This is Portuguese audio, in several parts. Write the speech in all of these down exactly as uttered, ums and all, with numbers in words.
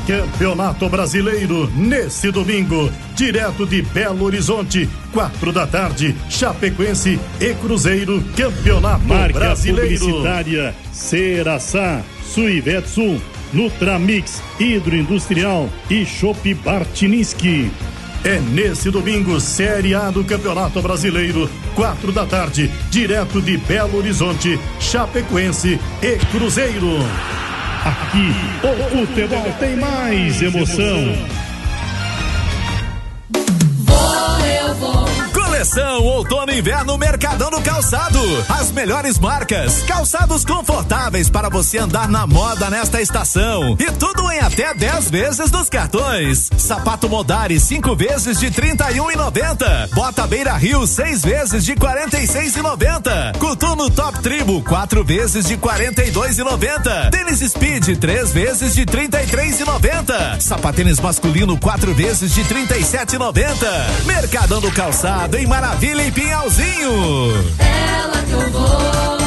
Campeonato Brasileiro, nesse domingo, direto de Belo Horizonte, quatro da tarde, Chapecoense e Cruzeiro, Campeonato Marca Brasileiro. Publicitária Ceraçá, Suivetsul, Nutramix, Hidroindustrial e Chopp Bartiniski. É nesse domingo, Série A do Campeonato Brasileiro, quatro da tarde, direto de Belo Horizonte, Chapecoense e Cruzeiro. Aqui, o futebol tem mais emoção. Vou, eu vou. Coleção Outono e Inverno Mercadão do Calçado. As melhores marcas, calçados confortáveis para você andar na moda nesta estação. E tudo em até dez vezes dos cartões. Sapato Modari, cinco vezes de trinta e um e noventa. Bota Beira Rio, seis vezes de quarenta e seis e noventa. Coturno Top Tribo, quatro vezes de quarenta e dois e noventa. Tênis Speed, três vezes de trinta e três e noventa. Sapatênis masculino, quatro vezes de trinta e sete e noventa. Mercadão do Calçado em Maravilha e Pinhalzinho. Ela que eu vou.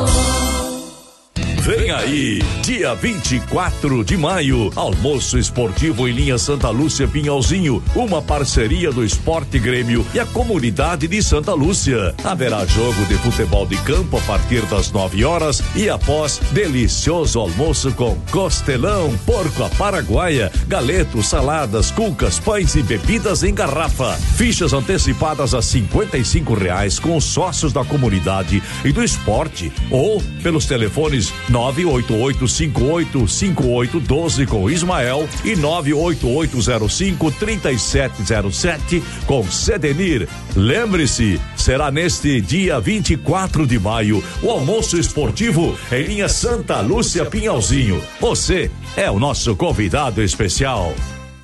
Vem aí, dia vinte e quatro de maio, almoço esportivo em linha Santa Lúcia Pinhalzinho, uma parceria do Esporte Grêmio e a comunidade de Santa Lúcia. Haverá jogo de futebol de campo a partir das nove horas e após, delicioso almoço com costelão, porco à paraguaia, galetos, saladas, cucas, pães e bebidas em garrafa. Fichas antecipadas a cinquenta e cinco reais com os sócios da comunidade e do esporte ou pelos telefones nove oito oito cinco oito cinco oito um dois com Ismael e nove oito oito zero cinco três sete zero sete com Sedenir. Lembre-se, será neste dia vinte e quatro de maio o almoço esportivo em linha Santa Lúcia Pinhalzinho. Você é o nosso convidado especial.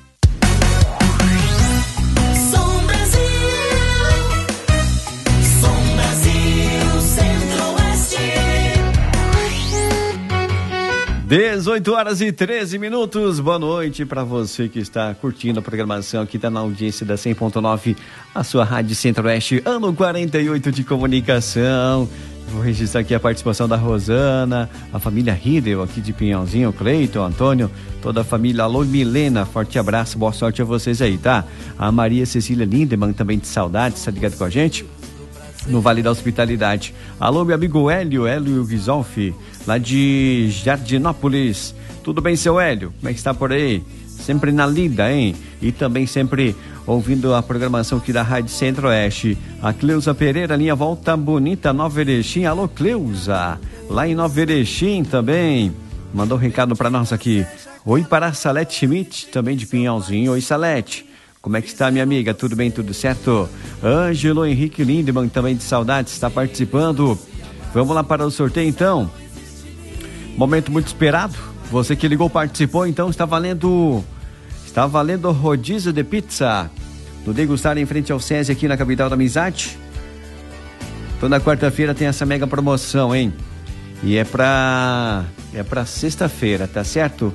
dezoito horas e treze minutos, boa noite para você que está curtindo a programação aqui, está na audiência da cem ponto nove, a sua Rádio Centro-Oeste, ano quarenta e oito de comunicação. Vou registrar aqui a participação da Rosana, a família Riedel aqui de Pinhalzinho, Cleiton, Antônio, toda a família. Alô, Milena, forte abraço, boa sorte a vocês aí, tá? A Maria Cecília Lindemann também de saudades, tá ligado com a gente? No Vale da Hospitalidade. Alô, meu amigo Hélio, Hélio Gisolfi, lá de Jardinópolis. Tudo bem, seu Hélio? Como é que está por aí? Sempre na lida, hein? E também sempre ouvindo a programação aqui da Rádio Centro-Oeste. A Cleusa Pereira, linha Volta Bonita, Nova Erechim. Alô, Cleusa, lá em Nova Erechim também. Mandou um recado para nós aqui. Oi para a Salete Schmidt, também de Pinhalzinho. Oi, Salete. Como é que está, minha amiga? Tudo bem, tudo certo? Ângelo Henrique Lindemann, também de saudades, está participando. Vamos lá para o sorteio, então. Momento muito esperado. Você que ligou, participou, então está valendo... Está valendo rodízio de pizza. No Degustar, em frente ao SESI, aqui na capital da amizade. Toda quarta-feira tem essa mega promoção, hein? E é pra... É pra sexta-feira, tá certo?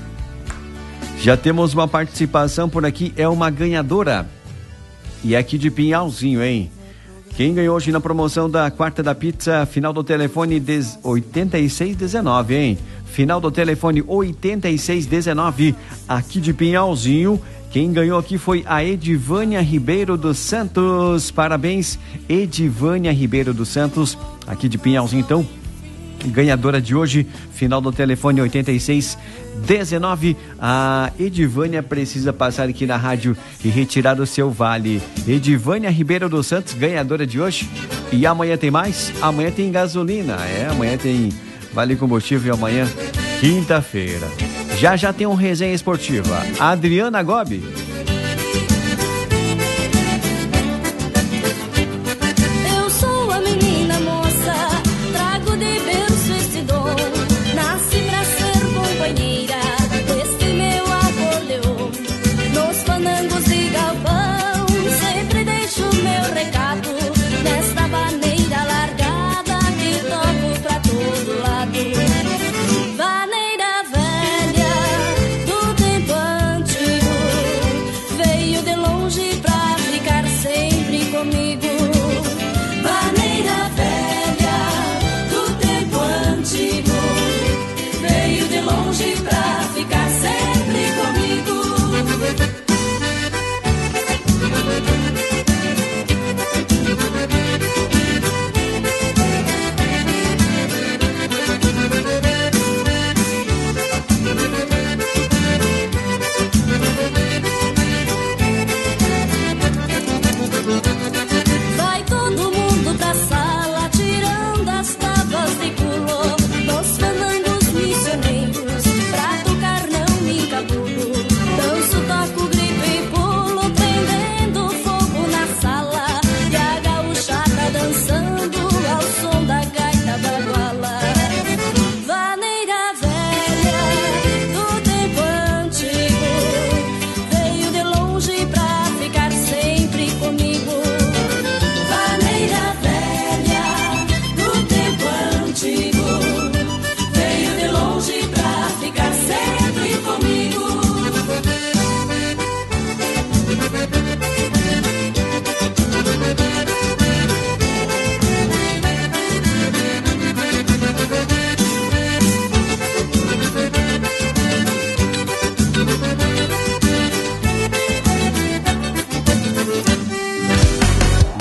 Já temos uma participação por aqui, é uma ganhadora. E é aqui de Pinhalzinho, hein? Quem ganhou hoje na promoção da quarta da pizza, final do telefone oitenta e seis dezenove, hein? Final do telefone oitenta e seis dezenove, aqui de Pinhalzinho. Quem ganhou aqui foi a Edivânia Ribeiro dos Santos. Parabéns, Edivânia Ribeiro dos Santos, aqui de Pinhalzinho, então. Ganhadora de hoje, final do telefone oitenta e seis dezenove. A Edivânia precisa passar aqui na rádio e retirar o seu vale. Edivânia Ribeiro dos Santos, ganhadora de hoje. E amanhã tem mais? Amanhã tem gasolina. É, amanhã tem vale combustível e amanhã, quinta-feira. Já já tem um resenha esportiva. Adriana Gobi. Vaneira velha do tempo antigo.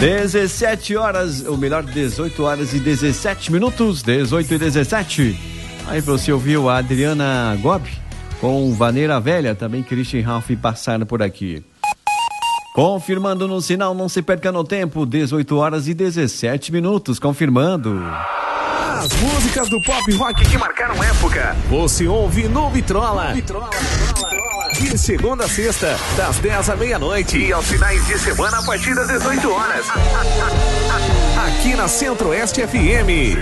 dezessete horas, ou melhor, dezoito horas e dezessete minutos, dezoito e dezessete. Aí você ouviu a Adriana Gobi com Vaneira Velha, também Christian Ralph passaram por aqui. Confirmando no sinal, não se perca no tempo, dezoito horas e dezessete minutos, confirmando. As músicas do pop rock que marcaram época, você ouve no Vitrola. Vitrola, Vitrola. De segunda a sexta, das dez à meia-noite. E aos finais de semana, a partir das dezoito horas. Aqui na Centro-Oeste F M.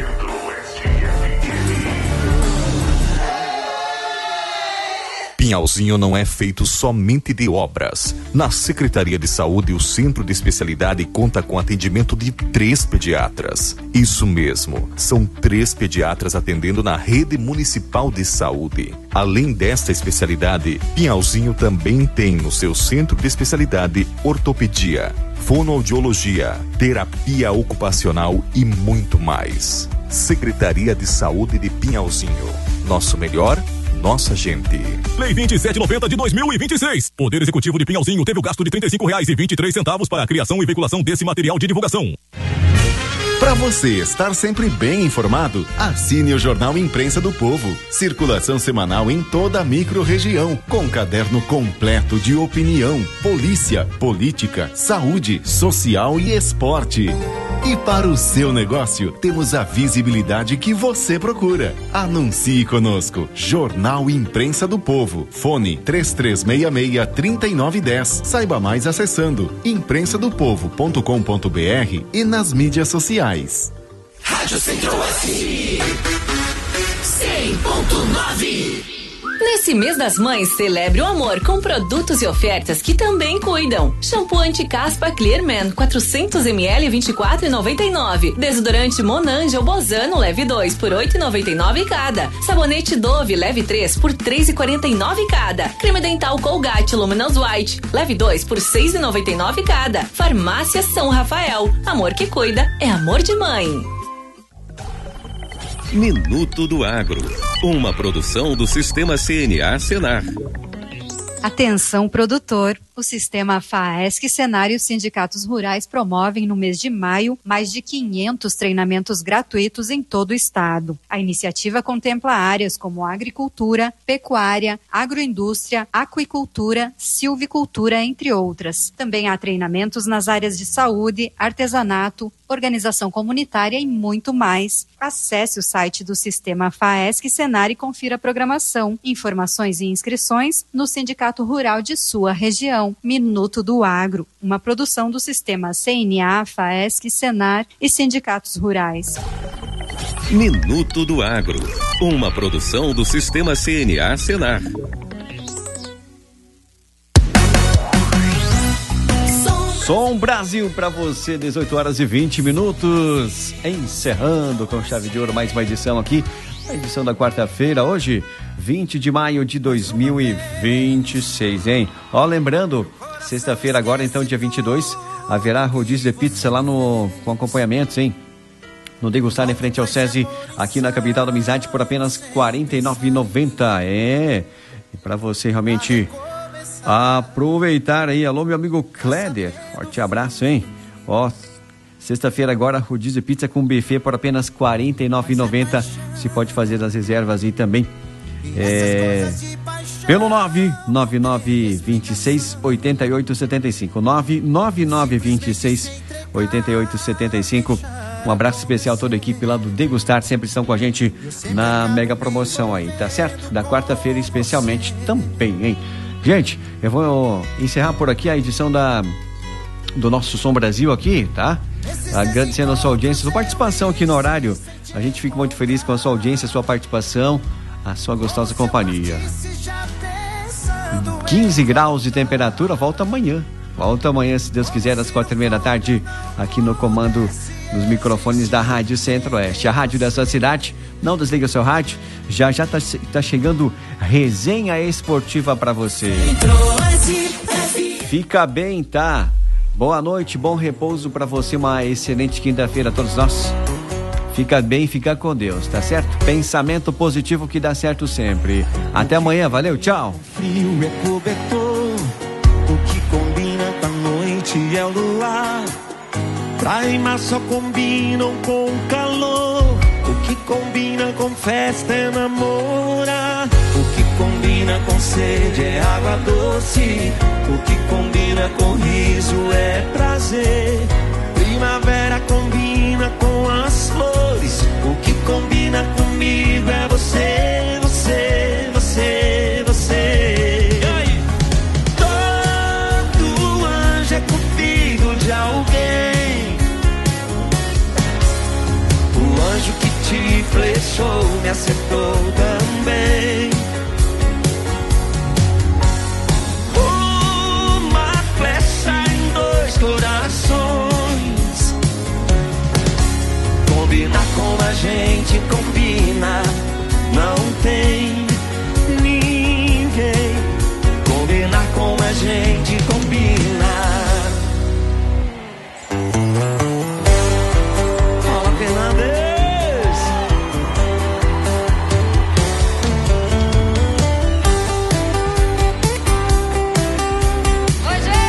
Pinhalzinho não é feito somente de obras. Na Secretaria de Saúde, o Centro de Especialidade conta com atendimento de três pediatras. Isso mesmo, são três pediatras atendendo na rede municipal de saúde. Além desta especialidade, Pinhalzinho também tem no seu Centro de Especialidade ortopedia, fonoaudiologia, terapia ocupacional e muito mais. Secretaria de Saúde de Pinhalzinho. Nosso melhor, nossa gente. Lei vinte e sete noventa de dois mil e vinte e seis. Poder Executivo de Pinhalzinho teve o gasto de trinta e cinco reais e vinte e três centavos para a criação e veiculação desse material de divulgação. Para você estar sempre bem informado, assine o Jornal Imprensa do Povo. Circulação semanal em toda a micro-região, com caderno completo de opinião, polícia, política, saúde, social e esporte. E para o seu negócio, temos a visibilidade que você procura. Anuncie conosco. Jornal Imprensa do Povo. Fone três três seis seis, três nove um zero. Saiba mais acessando imprensa do povo ponto com ponto b r e nas mídias sociais. Rádio Centro-Oeste cem ponto nove. Nesse mês das mães, celebre o amor com produtos e ofertas que também cuidam. Shampoo anti-caspa Clearman, quatrocentos mililitros, vinte e quatro reais e noventa e nove centavos. Desodorante Monange Bozano, leve dois por oito reais e noventa e nove centavos cada. Sabonete Dove, leve três por três reais e quarenta e nove centavos cada. Creme dental Colgate Luminous White, leve dois por seis reais e noventa e nove centavos cada. Farmácia São Rafael, amor que cuida é amor de mãe. Minuto do Agro, uma produção do Sistema C N A Senar. Atenção, produtor! O Sistema FAESC Senar e os sindicatos rurais promovem no mês de maio mais de quinhentos treinamentos gratuitos em todo o estado. A iniciativa contempla áreas como agricultura, pecuária, agroindústria, aquicultura, silvicultura, entre outras. Também há treinamentos nas áreas de saúde, artesanato, organização comunitária e muito mais. Acesse o site do Sistema FAESC Senar e confira a programação, informações e inscrições no Sindicato Rural de sua região. Minuto do Agro, uma produção do Sistema C N A, FAESC, Senar e sindicatos rurais. Minuto do Agro, uma produção do Sistema C N A Senar. Som Brasil para você, dezoito horas e vinte minutos, encerrando com chave de ouro mais uma edição aqui, a edição da quarta-feira, hoje, vinte de maio de dois mil e vinte e seis, hein? Ó, lembrando, sexta-feira agora, então, dia vinte e dois, haverá rodízio de pizza lá no, com acompanhamentos, hein? No Degustar em frente ao SESI, aqui na capital da Amizade, por apenas quarenta e nove reais e noventa centavos. É, e para você realmente aproveitar aí. Alô, meu amigo Kleder, forte abraço, hein? Ó, sexta-feira agora, rodízio de pizza com buffet por apenas quarenta e nove reais e noventa centavos. Se pode fazer as reservas aí também. É, pelo nove nove nove dois seis oito oito sete cinco, nove nove nove dois seis oito oito sete cinco. Um abraço especial a toda a equipe lá do Degustar, sempre estão com a gente na mega promoção aí, tá certo? Da quarta-feira especialmente também, hein? Gente, eu vou encerrar por aqui a edição da, do nosso Som Brasil aqui, tá? Agradecendo a sua audiência, a sua participação aqui no horário. A gente fica muito feliz com a sua audiência, a sua participação, a sua gostosa companhia. quinze graus de temperatura, volta amanhã. Volta amanhã, se Deus quiser, às quatro e meia da tarde, aqui no comando dos microfones da Rádio Centro-Oeste, a rádio dessa cidade. Não desliga o seu rádio, já já tá, tá chegando resenha esportiva para você. Fica bem, tá? Boa noite, bom repouso para você, uma excelente quinta-feira a todos nós. Fica bem, fica com Deus, tá certo? Pensamento positivo que dá certo sempre. Até amanhã, valeu, tchau. Frio é cobertor, o que combina com a noite é o luar. Praia e mar só combinam com calor. O que combina com festa é namorar. O que combina com sede é água doce. O que combina com riso é prazer. Primavera combina com as flores. O que combina comigo é você, você, você, você. E aí? Todo anjo é cupido de alguém. O anjo que te flechou me acertou também. Uma flecha em dois corações. Combinar com a gente combina. Não tem ninguém. Combinar com a gente combina. Fala, Fernandes. Hoje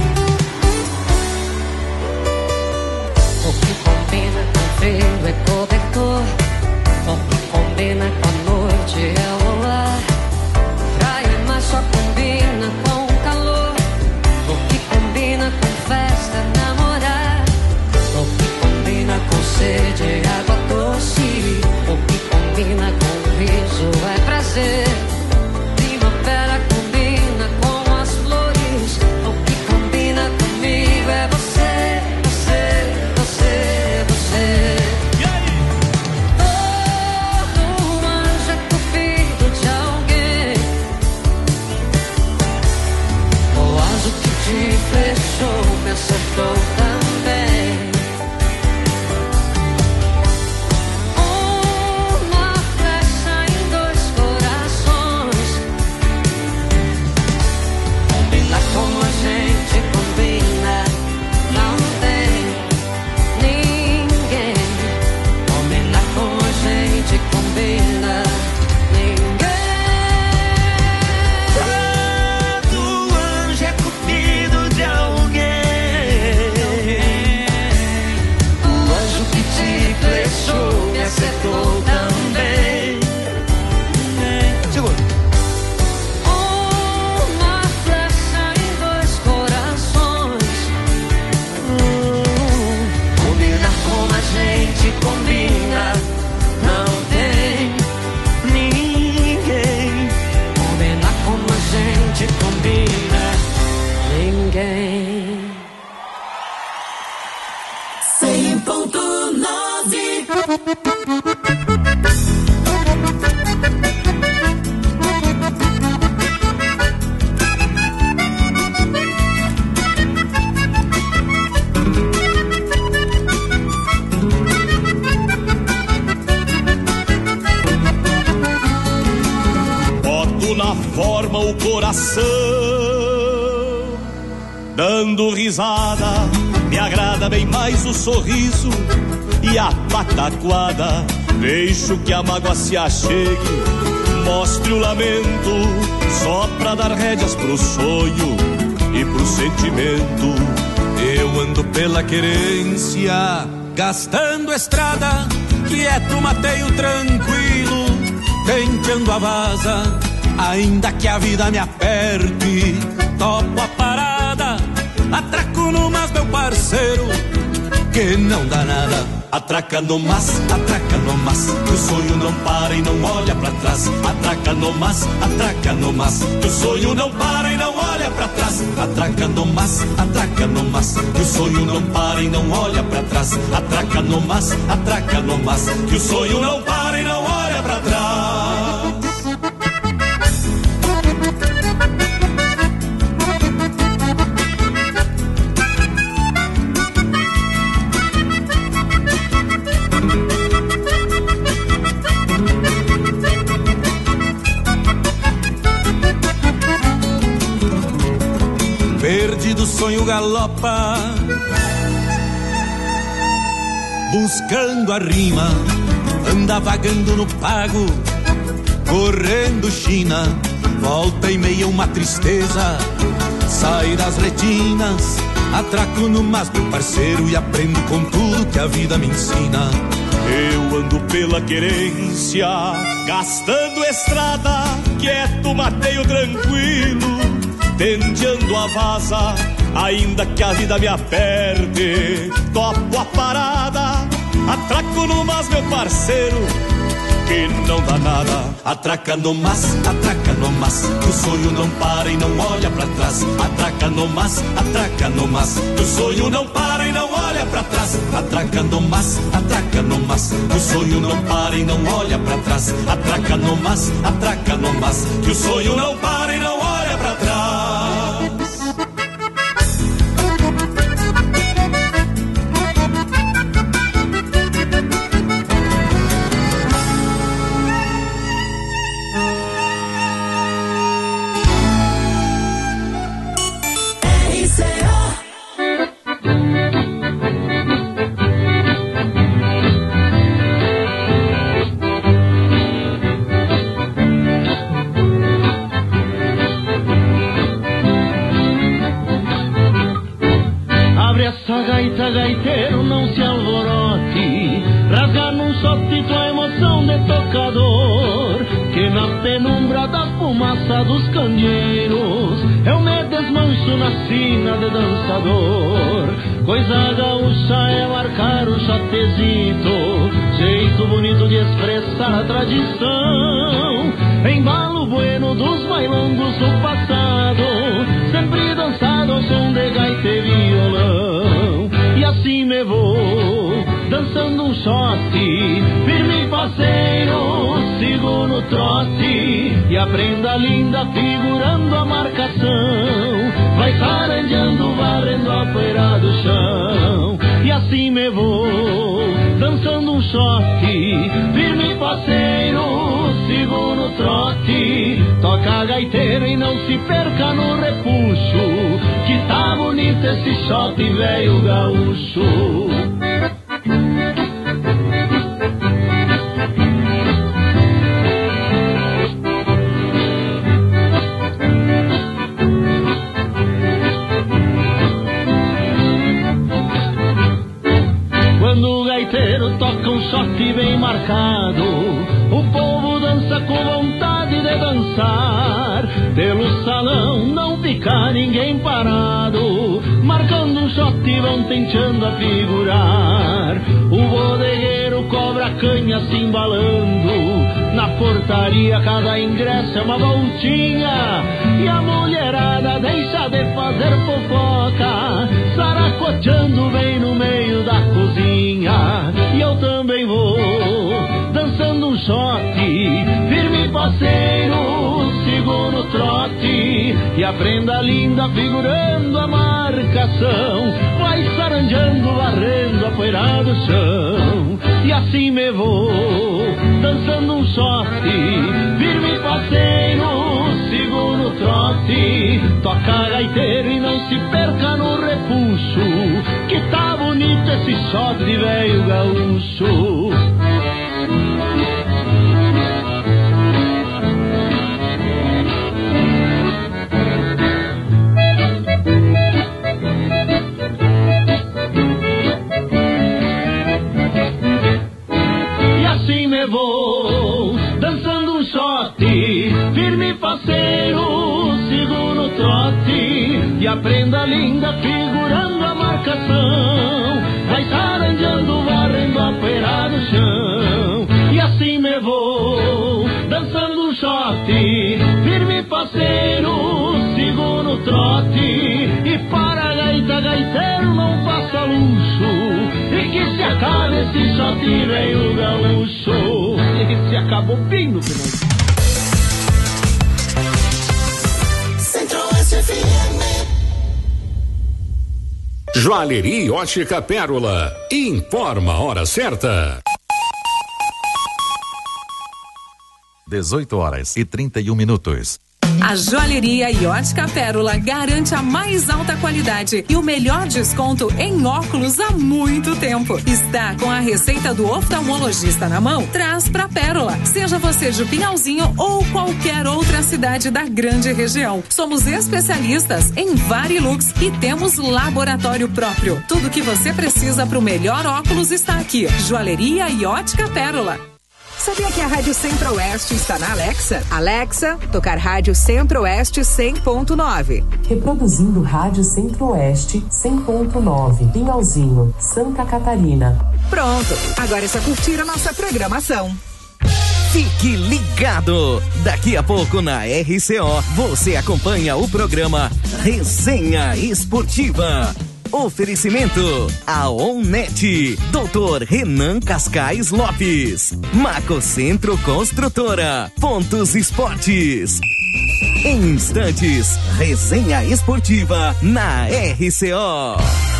o que combina com frio é cobertor. O que combina com a noite é o ar. Praia e mar só combina com o calor. O que combina com festa é namorar. O que combina com sede é água doce. O que combina com riso é prazer. Primavera combina com as flores. O que combina comigo é você, você, você, você. Todo anjo é cupido de alguém. O anjo que te flechou me acertou também. Uma flecha em dois corações. Combina como a gente combina. Não tem ninguém. Combina como a gente combina. Ninguém. Todo anjo é cupido de alguém. O anjo que te flechou me acertou também. Segura. Uma flecha em dois corações. Hum, combinar como a gente combina. Não tem ninguém. Combinar como a gente combina. Ninguém. cem ponto nove. Boto na forma o coração, dando risada. Me agrada bem mais o sorriso e a pataquada. Deixo que a mágoa se achegue, mostre o lamento, só pra dar rédeas pro sonho e pro sentimento. Eu ando pela querência, gastando estrada, quieto, mateio tranquilo, tentando a vaza, ainda que a vida me aperte. Topo a parada, atraco no mas, meu parceiro, que não dá nada. Atraca no mas, atraca no mas, que o sonho não para e não olha pra trás. Atraca no mas, atraca no mas, que o sonho não para e não olha pra trás. Atraca no mas, atraca no mas, que o sonho não para e não olha pra trás. Atraca no mas, atraca no mas, que o sonho não para e não olha pra trás. Perdido o sonho galopa, buscando a rima, anda vagando no pago, correndo China, volta e meia uma tristeza, sai das retinas, Atraco no mas, meu parceiro, e aprendo com tudo que a vida me ensina. Eu ando pela querência, gastando estrada, quieto, mateio tranquilo, tendeando a vaza, ainda que a vida me aperte. Topo a parada, atraco no mas, meu parceiro, que não dá nada. Atraca no mas, atraca no mas, que o sonho não para e não olha pra trás. Atraca no mas, atraca no mas, que o sonho não para e não olha pra trás. Atraca no mas, atraca no mas, que o sonho não para e não olha pra trás. Atraca no mas, atraca no mas, que o sonho não para e não olha pra trás. Gaiteiro, não se alvorote, rasga num só título a emoção de tocador, que na penumbra da fumaça dos candeeiros eu me desmancho na sina de dançador. Coisa gaúcha é marcar o chotezito, jeito bonito de expressar a tradição, embalo bueno dos bailongos do passado, sempre dançado ao som de gaita e violão. E assim me vou, dançando um shot, firme e parceiro, sigo no trote, e a prenda linda figurando a marcação, vai sarandeando, varrendo a poeira do chão. E assim me vou, dançando um shot, firme e parceiro, sigo no trote, toca gaiteiro e não se perca no repuxo, que tá bonito esse shot velho gaúcho. Quando o gaiteiro toca um shot bem marcado, o povo dança com vontade de dançar. Pelo salão não fica ninguém parado, marcando um shot vão tentando a figurar. O bodegueiro cobra a canha se embalando, na portaria cada ingresso é uma voltinha, e a mulherada deixa de fazer fofoca, saracoteando bem no meio da cozinha. E eu também vou, dançando um shot, firme e parceiro, sigo no trote, e a prenda linda figurando a marcação, vai sarandeando, varrendo a poeira do chão. E assim me vou, dançando um shot, firme e parceiro, sigo no trote, toca gaiteiro e não se perca no repuxo, que tá bonito esse shot de velho gaúcho. Vou, dançando um shot, firme e parceiro, sigo no trote, e a prenda linda figurando a marcação, vai sarandeando, varrendo a poeira do chão. E assim me vou, dançando um shot, firme e parceiro, sigo no trote, e para a gaita, gaiteiro não passa luxo, e que se acabe esse shot velho gaúcho. E se acabou bem no final. Centro-Oeste F M. Joalheria Ótica Pérola. Informa a hora certa. dezoito horas e trinta e um minutos. A Joalheria e Ótica Pérola garante a mais alta qualidade e o melhor desconto em óculos há muito tempo. Está com a receita do oftalmologista na mão? Traz pra Pérola. Seja você de Pinhalzinho ou qualquer outra cidade. cidade e da grande região. Somos especialistas em Varilux e temos laboratório próprio. Tudo que você precisa para o melhor óculos está aqui. Joalheria e Ótica Pérola. Sabia que a Rádio Centro-Oeste está na Alexa? Alexa, tocar Rádio Centro-Oeste cem ponto nove. Reproduzindo Rádio Centro-Oeste cem ponto nove. Pinhalzinho, Santa Catarina. Pronto, agora é só curtir a nossa programação. Fique ligado! Daqui a pouco na R C O você acompanha o programa Resenha Esportiva. Oferecimento a Onnet, doutor Renan Cascais Lopes, Macocentro Construtora, Pontos Esportes. Em instantes, Resenha Esportiva na R C O.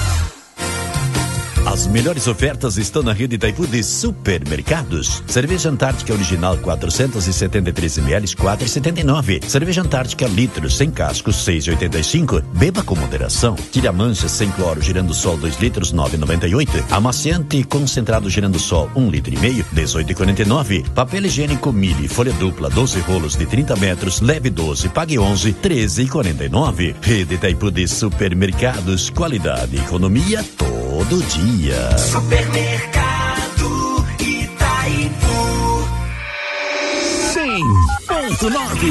As melhores ofertas estão na rede Itaipu de supermercados. Cerveja Antártica original quatrocentos e setenta e três mililitros, quatro reais e setenta e nove. Cerveja Antártica litro sem cascos, seis reais e oitenta e cinco. Beba com moderação. Tire a mancha sem cloro girando sol dois litros, nove reais e noventa e oito. Amaciante concentrado girando sol um litro e meio, dezoito reais e quarenta e nove. Papel higiênico Mili folha dupla doze rolos de trinta metros, leve doze, pague onze, treze reais e quarenta e nove. Rede Itaipu de supermercados, qualidade e economia todo dia. Supermercado Itaipu cem ponto nove.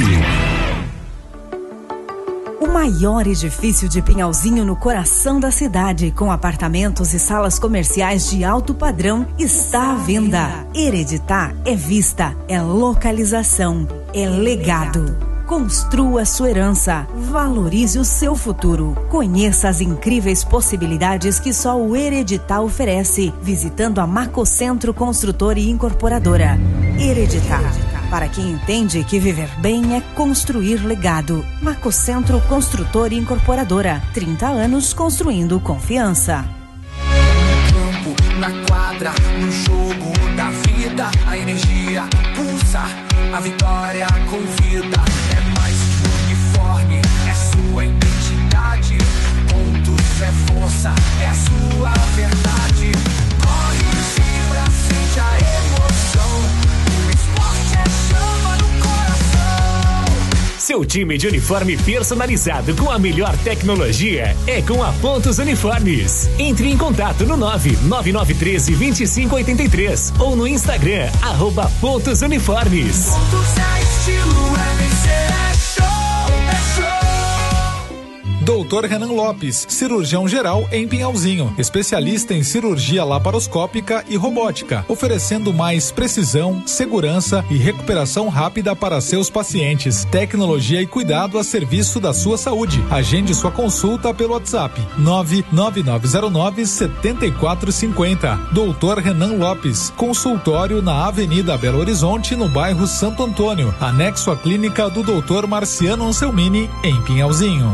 O maior edifício de Pinhalzinho no coração da cidade, com apartamentos e salas comerciais de alto padrão, está à venda. Hereditar é vista, é localização, é legado. Construa sua herança, valorize o seu futuro. Conheça as incríveis possibilidades que só o Hereditar oferece, visitando a Macocentro Construtora e Incorporadora. Hereditar, para quem entende que viver bem é construir legado. Macocentro Construtora e Incorporadora, trinta anos construindo confiança. No campo, na quadra, no jogo da vida, a energia pulsa, a vitória convida. É mais que uniforme, é sua identidade. Pontos é força, é a sua verdade. Corre, vibra, sente a emoção. O esporte é chama no coração. Seu time de uniforme personalizado com a melhor tecnologia é com a Pontos Uniformes. Entre em contato no nove nove nove um três, dois cinco oito três ou no Instagram, arroba Pontos Uniformes. Pontos é estilo, é vencer, é show, é show. doutor Renan Lopes, cirurgião geral em Pinhalzinho, especialista em cirurgia laparoscópica e robótica, oferecendo mais precisão, segurança e recuperação rápida para seus pacientes. Tecnologia e cuidado a serviço da sua saúde. Agende sua consulta pelo WhatsApp nove nove nove zero nove sete quatro cinco zero. doutor Renan Lopes, consultório na Avenida Belo Horizonte, no bairro Santo Antônio, anexo à clínica do doutor Marciano Anselmini, em Pinhalzinho.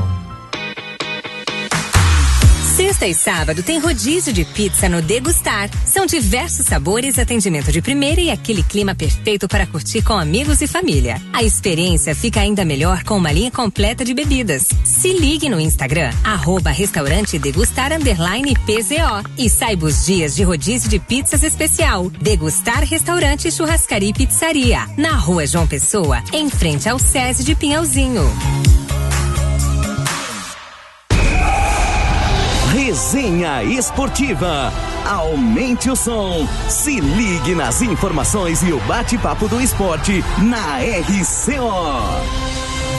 Sexta e sábado tem rodízio de pizza no Degustar. São diversos sabores, atendimento de primeira e aquele clima perfeito para curtir com amigos e família. A experiência fica ainda melhor com uma linha completa de bebidas. Se ligue no Instagram, arroba restaurante degustar underline P Z O e saiba os dias de rodízio de pizzas especial. Degustar Restaurante, Churrascaria e Pizzaria, na Rua João Pessoa, em frente ao SESI de Pinhalzinho. Resenha Esportiva. Aumente o som. Se ligue nas informações e o bate-papo do esporte na R C O.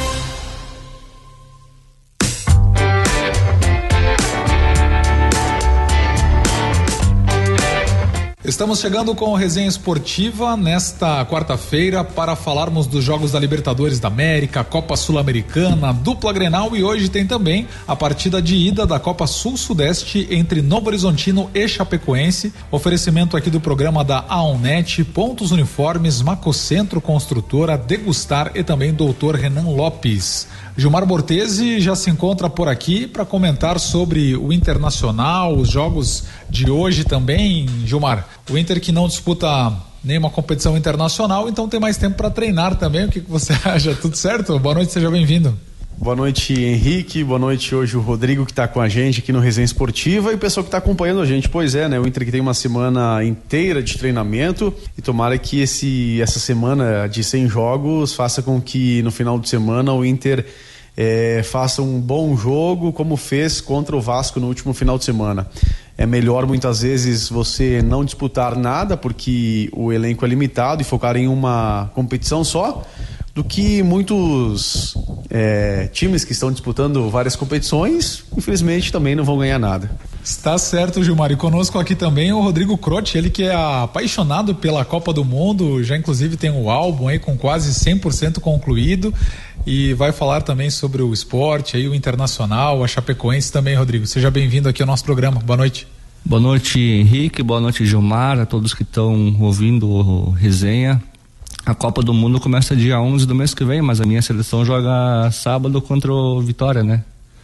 Estamos chegando com a Resenha Esportiva nesta quarta-feira para falarmos dos Jogos da Libertadores da América, Copa Sul-Americana, dupla Grenal, e hoje tem também a partida de ida da Copa Sul-Sudeste entre Novo Horizontino e Chapecoense. Oferecimento aqui do programa da Aonet, Pontos Uniformes, Macocentro Construtora, Degustar e também doutor Renan Lopes. Gilmar Bortesi já se encontra por aqui para comentar sobre o Internacional, os jogos de hoje também. Gilmar, o Inter que não disputa nenhuma competição internacional, então tem mais tempo para treinar também. O que, que você acha? Tudo certo? Boa noite, seja bem-vindo. Boa noite, Henrique. Boa noite hoje o Rodrigo, que está com a gente aqui no Resenha Esportiva, e o pessoal que está acompanhando a gente. Pois é, né? O Inter que tem uma semana inteira de treinamento, e tomara que esse, essa semana de cem jogos faça com que no final de semana o Inter é, faça um bom jogo, como fez contra o Vasco no último final de semana. É melhor muitas vezes você não disputar nada, porque o elenco é limitado, e focar em uma competição só, do que muitos é, times que estão disputando várias competições, infelizmente também não vão ganhar nada. Está certo, Gilmar. E conosco aqui também o Rodrigo Croce, ele que é apaixonado pela Copa do Mundo, já inclusive tem um álbum aí com quase cem por cento concluído, e vai falar também sobre o esporte, aí o Internacional, a Chapecoense também. Rodrigo, seja bem-vindo aqui ao nosso programa. Boa noite. Boa noite, Henrique. Boa noite, Gilmar, a todos que estão ouvindo o Resenha. A Copa do Mundo começa dia onze do mês que vem, mas a minha seleção joga sábado contra o Vitória, né?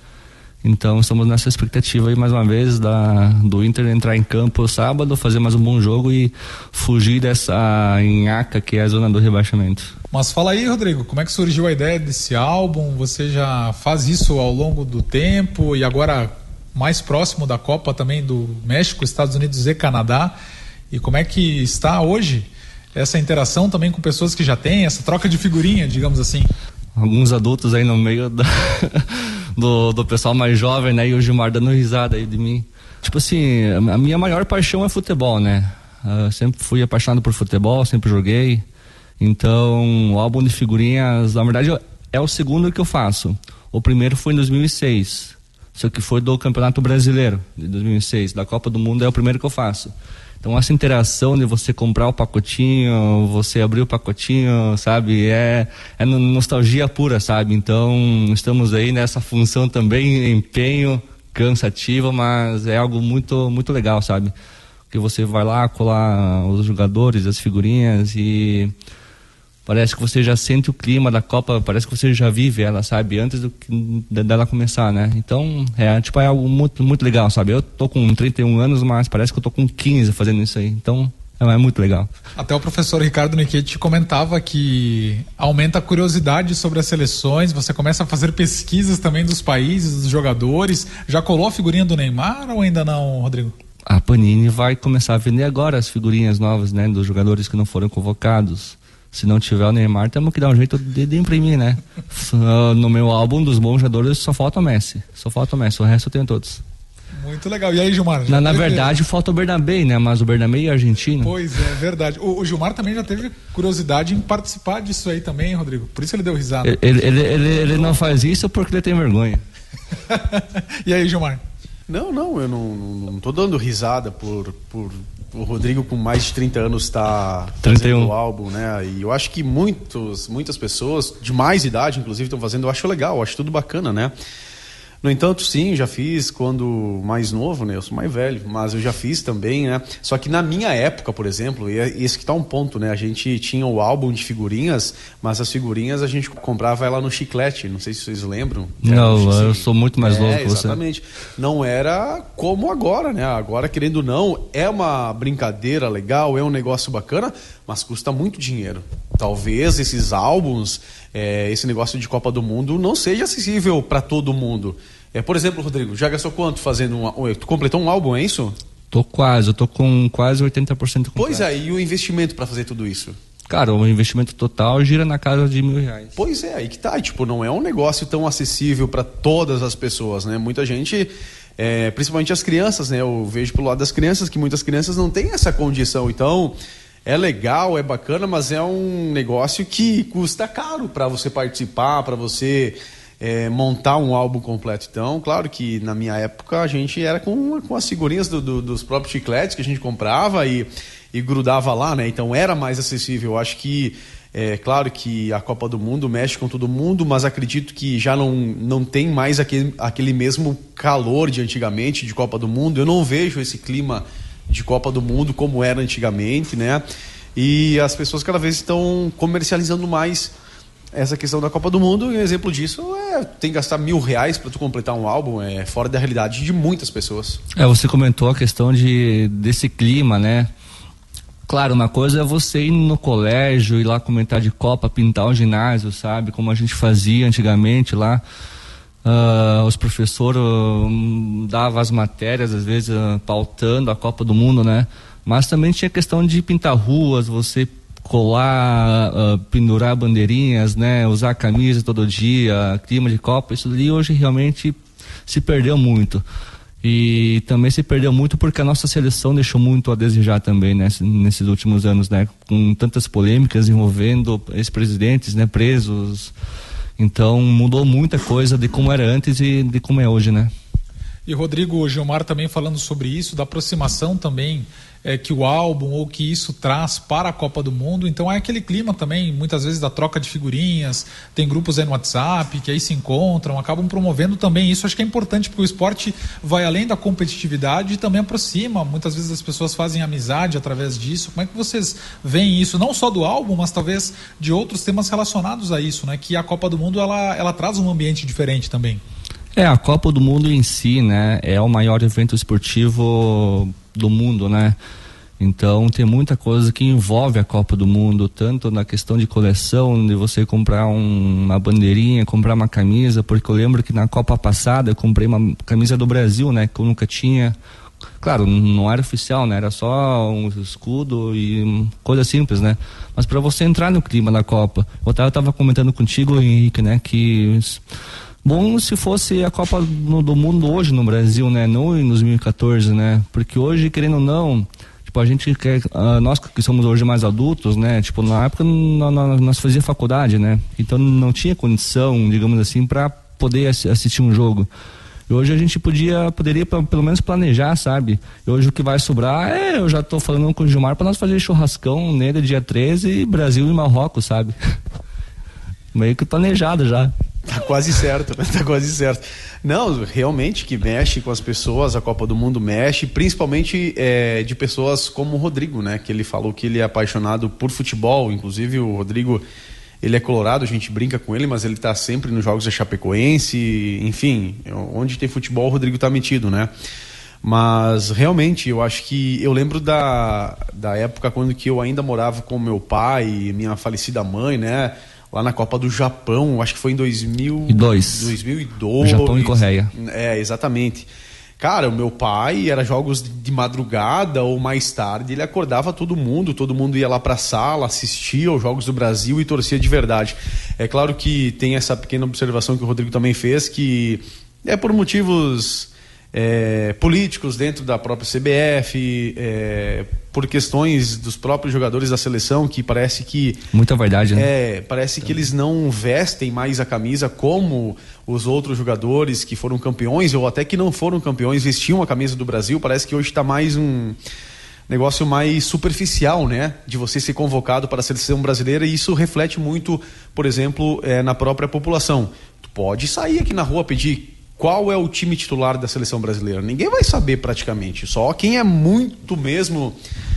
Então estamos nessa expectativa aí mais uma vez da, do Inter entrar em campo sábado, fazer mais um bom jogo e fugir dessa nhaca que é a zona do rebaixamento. Mas fala aí, Rodrigo, como é que surgiu a ideia desse álbum? Você já faz isso ao longo do tempo e agora mais próximo da Copa também do México, Estados Unidos e Canadá. E como é que está hoje essa interação também com pessoas que já têm, essa troca de figurinha, digamos assim? Alguns adultos aí no meio da, do, do pessoal mais jovem, né? E o Gilmar dando risada aí de mim. Tipo assim, a minha maior paixão é futebol, né? Eu sempre fui apaixonado por futebol, sempre joguei. Então, o álbum de figurinhas, na verdade, é o segundo que eu faço. O primeiro foi em dois mil e seis. Só que foi do Campeonato Brasileiro de dois mil e seis. Da Copa do Mundo é o primeiro que eu faço. Então essa interação de você comprar o pacotinho, você abrir o pacotinho, sabe, é, é nostalgia pura, sabe? Então estamos aí nessa função também, empenho, cansativo, mas é algo muito, muito legal, sabe? Porque você vai lá colar os jogadores, as figurinhas, e parece que você já sente o clima da Copa, parece que você já vive ela, sabe? Antes do que, dela começar, né? Então, é, tipo, é algo muito, muito legal, sabe? Eu tô com trinta e um anos, mas parece que eu tô com quinze fazendo isso aí. Então, é, é muito legal. Até o professor Ricardo Nichetti comentava que aumenta a curiosidade sobre as seleções, você começa a fazer pesquisas também dos países, dos jogadores. Já colou a figurinha do Neymar ou ainda não, Rodrigo? A Panini vai começar a vender agora as figurinhas novas, né? Dos jogadores que não foram convocados. Se não tiver o Neymar, temos que dar um jeito de, de imprimir, né? No meu álbum dos bons jogadores só falta o Messi. Só falta o Messi, o resto eu tenho todos. Muito legal. E aí, Gilmar? Na, na verdade, falta o Bernabé, né? Mas o Bernabé é argentino. Pois é, verdade. O, o Gilmar também já teve curiosidade em participar disso aí também, Rodrigo. Por isso ele deu risada. Ele, ele, ele, ele não faz isso porque ele tem vergonha. E aí, Gilmar? Não, não, eu não, não, não tô dando risada por... por... O Rodrigo com mais de trinta anos está fazendo o álbum, né? E eu acho que muitos, muitas pessoas de mais idade, inclusive, estão fazendo. Eu acho legal, eu acho tudo bacana, né? No entanto, sim, já fiz quando mais novo, né? Eu sou mais velho, mas eu já fiz também, né? Só que na minha época, por exemplo, e esse que tá um ponto, né? A gente tinha o álbum de figurinhas, mas as figurinhas a gente comprava ela no chiclete, não sei se vocês lembram. Não, eu sou muito mais novo que você. Exatamente. Não era como agora, né? Agora, querendo ou não, é uma brincadeira legal, é um negócio bacana, mas custa muito dinheiro. Talvez esses álbuns, é, esse negócio de Copa do Mundo não seja acessível para todo mundo. É, por exemplo, Rodrigo, já gastou quanto fazendo um... Tu completou um álbum, é isso? Tô quase, eu tô com quase oitenta por cento completo. Pois é, e o investimento para fazer tudo isso? Cara, o investimento total gira na casa de mil reais. Pois é, aí que tá, tipo, não é um negócio tão acessível para todas as pessoas, né? Muita gente, é, principalmente as crianças, né? Eu vejo pelo lado das crianças que muitas crianças não têm essa condição, então... É legal, é bacana, mas é um negócio que custa caro para você participar, para você é, montar um álbum completo. Então, claro que na minha época a gente era com, com as figurinhas do, do, dos próprios chicletes que a gente comprava e, e grudava lá, né? Então era mais acessível. Eu acho que, é claro que a Copa do Mundo mexe com todo mundo, mas acredito que já não, não tem mais aquele, aquele mesmo calor de antigamente, de Copa do Mundo. Eu não vejo esse clima de Copa do Mundo como era antigamente, né? E as pessoas cada vez estão comercializando mais essa questão da Copa do Mundo, e um exemplo disso é tem que gastar mil reais para tu completar um álbum, é fora da realidade de muitas pessoas. É, você comentou a questão de, desse clima, né? Claro, uma coisa é você ir no colégio, ir lá comentar de Copa, pintar o ginásio, sabe? Como a gente fazia antigamente lá. Uh, os professores uh, davam as matérias, às vezes, uh, pautando a Copa do Mundo, né? Mas também tinha questão de pintar ruas, você colar, uh, pendurar bandeirinhas, né? Usar a camisa todo dia, clima de Copa, isso ali hoje realmente se perdeu muito. E também se perdeu muito porque a nossa seleção deixou muito a desejar também, né? Nesses últimos anos, né? Com tantas polêmicas envolvendo ex-presidentes, né? Presos. Então mudou muita coisa de como era antes e de como é hoje, né? E Rodrigo, Gilmar também falando sobre isso, da aproximação também é, que o álbum ou que isso traz para a Copa do Mundo. Então é aquele clima também, muitas vezes, da troca de figurinhas, tem grupos aí no WhatsApp que aí se encontram, acabam promovendo também isso. Acho que é importante porque o esporte vai além da competitividade e também aproxima. Muitas vezes as pessoas fazem amizade através disso. Como é que vocês veem isso, não só do álbum, mas talvez de outros temas relacionados a isso, né? Que a Copa do Mundo, ela, ela traz um ambiente diferente também. É, a Copa do Mundo em si, né, é o maior evento esportivo do mundo, né? Então tem muita coisa que envolve a Copa do Mundo, tanto na questão de coleção, de você comprar um, uma bandeirinha, comprar uma camisa, porque eu lembro que na Copa passada eu comprei uma camisa do Brasil, né, que eu nunca tinha. Claro, não era oficial, né, era só um escudo e coisa simples, né? Mas para você entrar no clima da Copa, eu tava, eu tava comentando contigo, Henrique, né, que bom se fosse a Copa no, do Mundo hoje no Brasil, né? Não em dois mil e quatorze, né? Porque hoje, querendo ou não, tipo, a gente quer, uh, nós que somos hoje mais adultos, né? Tipo, na época nós, nós fazia faculdade, né? Então não tinha condição, digamos assim, para poder assistir um jogo. E hoje a gente podia, poderia pelo menos planejar, sabe? E hoje o que vai sobrar é, eu já tô falando com o Gilmar para nós fazer churrascão nele dia treze, Brasil e Marrocos, sabe? Meio que planejado já. Tá quase certo, né? Tá quase certo. Não, realmente que mexe com as pessoas, a Copa do Mundo mexe, principalmente é, de pessoas como o Rodrigo, né? Que ele falou que ele é apaixonado por futebol, inclusive o Rodrigo, ele é colorado, a gente brinca com ele, mas ele tá sempre nos jogos da Chapecoense, enfim, onde tem futebol o Rodrigo tá metido, né? Mas realmente eu acho que eu lembro da, da época quando que eu ainda morava com meu pai e minha falecida mãe, né? Lá na Copa do Japão, acho que foi em dois mil e dois. dois mil e dois. Japão e Coreia. É, exatamente. Cara, o meu pai era jogos de madrugada ou mais tarde, ele acordava todo mundo, todo mundo ia lá pra sala, assistia aos Jogos do Brasil e torcia de verdade. É claro que tem essa pequena observação que o Rodrigo também fez, que é por motivos é, políticos dentro da própria C B F, é, por questões dos próprios jogadores da seleção, que parece que... Muita verdade, né? É, parece que eles não vestem mais a camisa como os outros jogadores que foram campeões, ou até que não foram campeões, vestiam a camisa do Brasil. Parece que hoje está mais um negócio mais superficial, né? De você ser convocado para a seleção brasileira, e isso reflete muito, por exemplo, é, na própria população. Tu pode sair aqui na rua pedir qual é o time titular da seleção brasileira. Ninguém vai saber praticamente, só quem é muito mesmo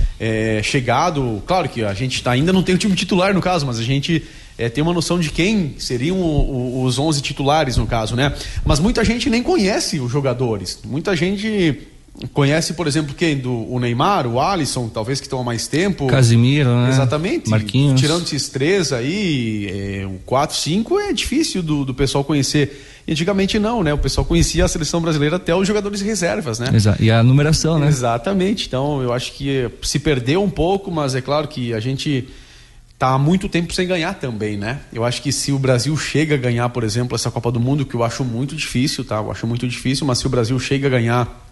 é, chegado. Claro que a gente tá, ainda não tem o time titular no caso, mas a gente é, tem uma noção de quem seriam o, o, os onze titulares no caso, né? Mas muita gente nem conhece os jogadores. Muita gente conhece, por exemplo, quem? Do, o Neymar, o Alisson, talvez que estão há mais tempo. Casimiro, né? Exatamente. Marquinhos. Tirando esses três aí, é, o quatro, cinco é difícil do, do pessoal conhecer. E antigamente não, né? O pessoal conhecia a seleção brasileira até os jogadores reservas, né? Exato. E a numeração, né? Exatamente. Então, eu acho que se perdeu um pouco, mas é claro que a gente tá há muito tempo sem ganhar também, né? Eu acho que se o Brasil chega a ganhar, por exemplo, essa Copa do Mundo, que eu acho muito difícil, tá? Eu acho muito difícil, mas se o Brasil chega a ganhar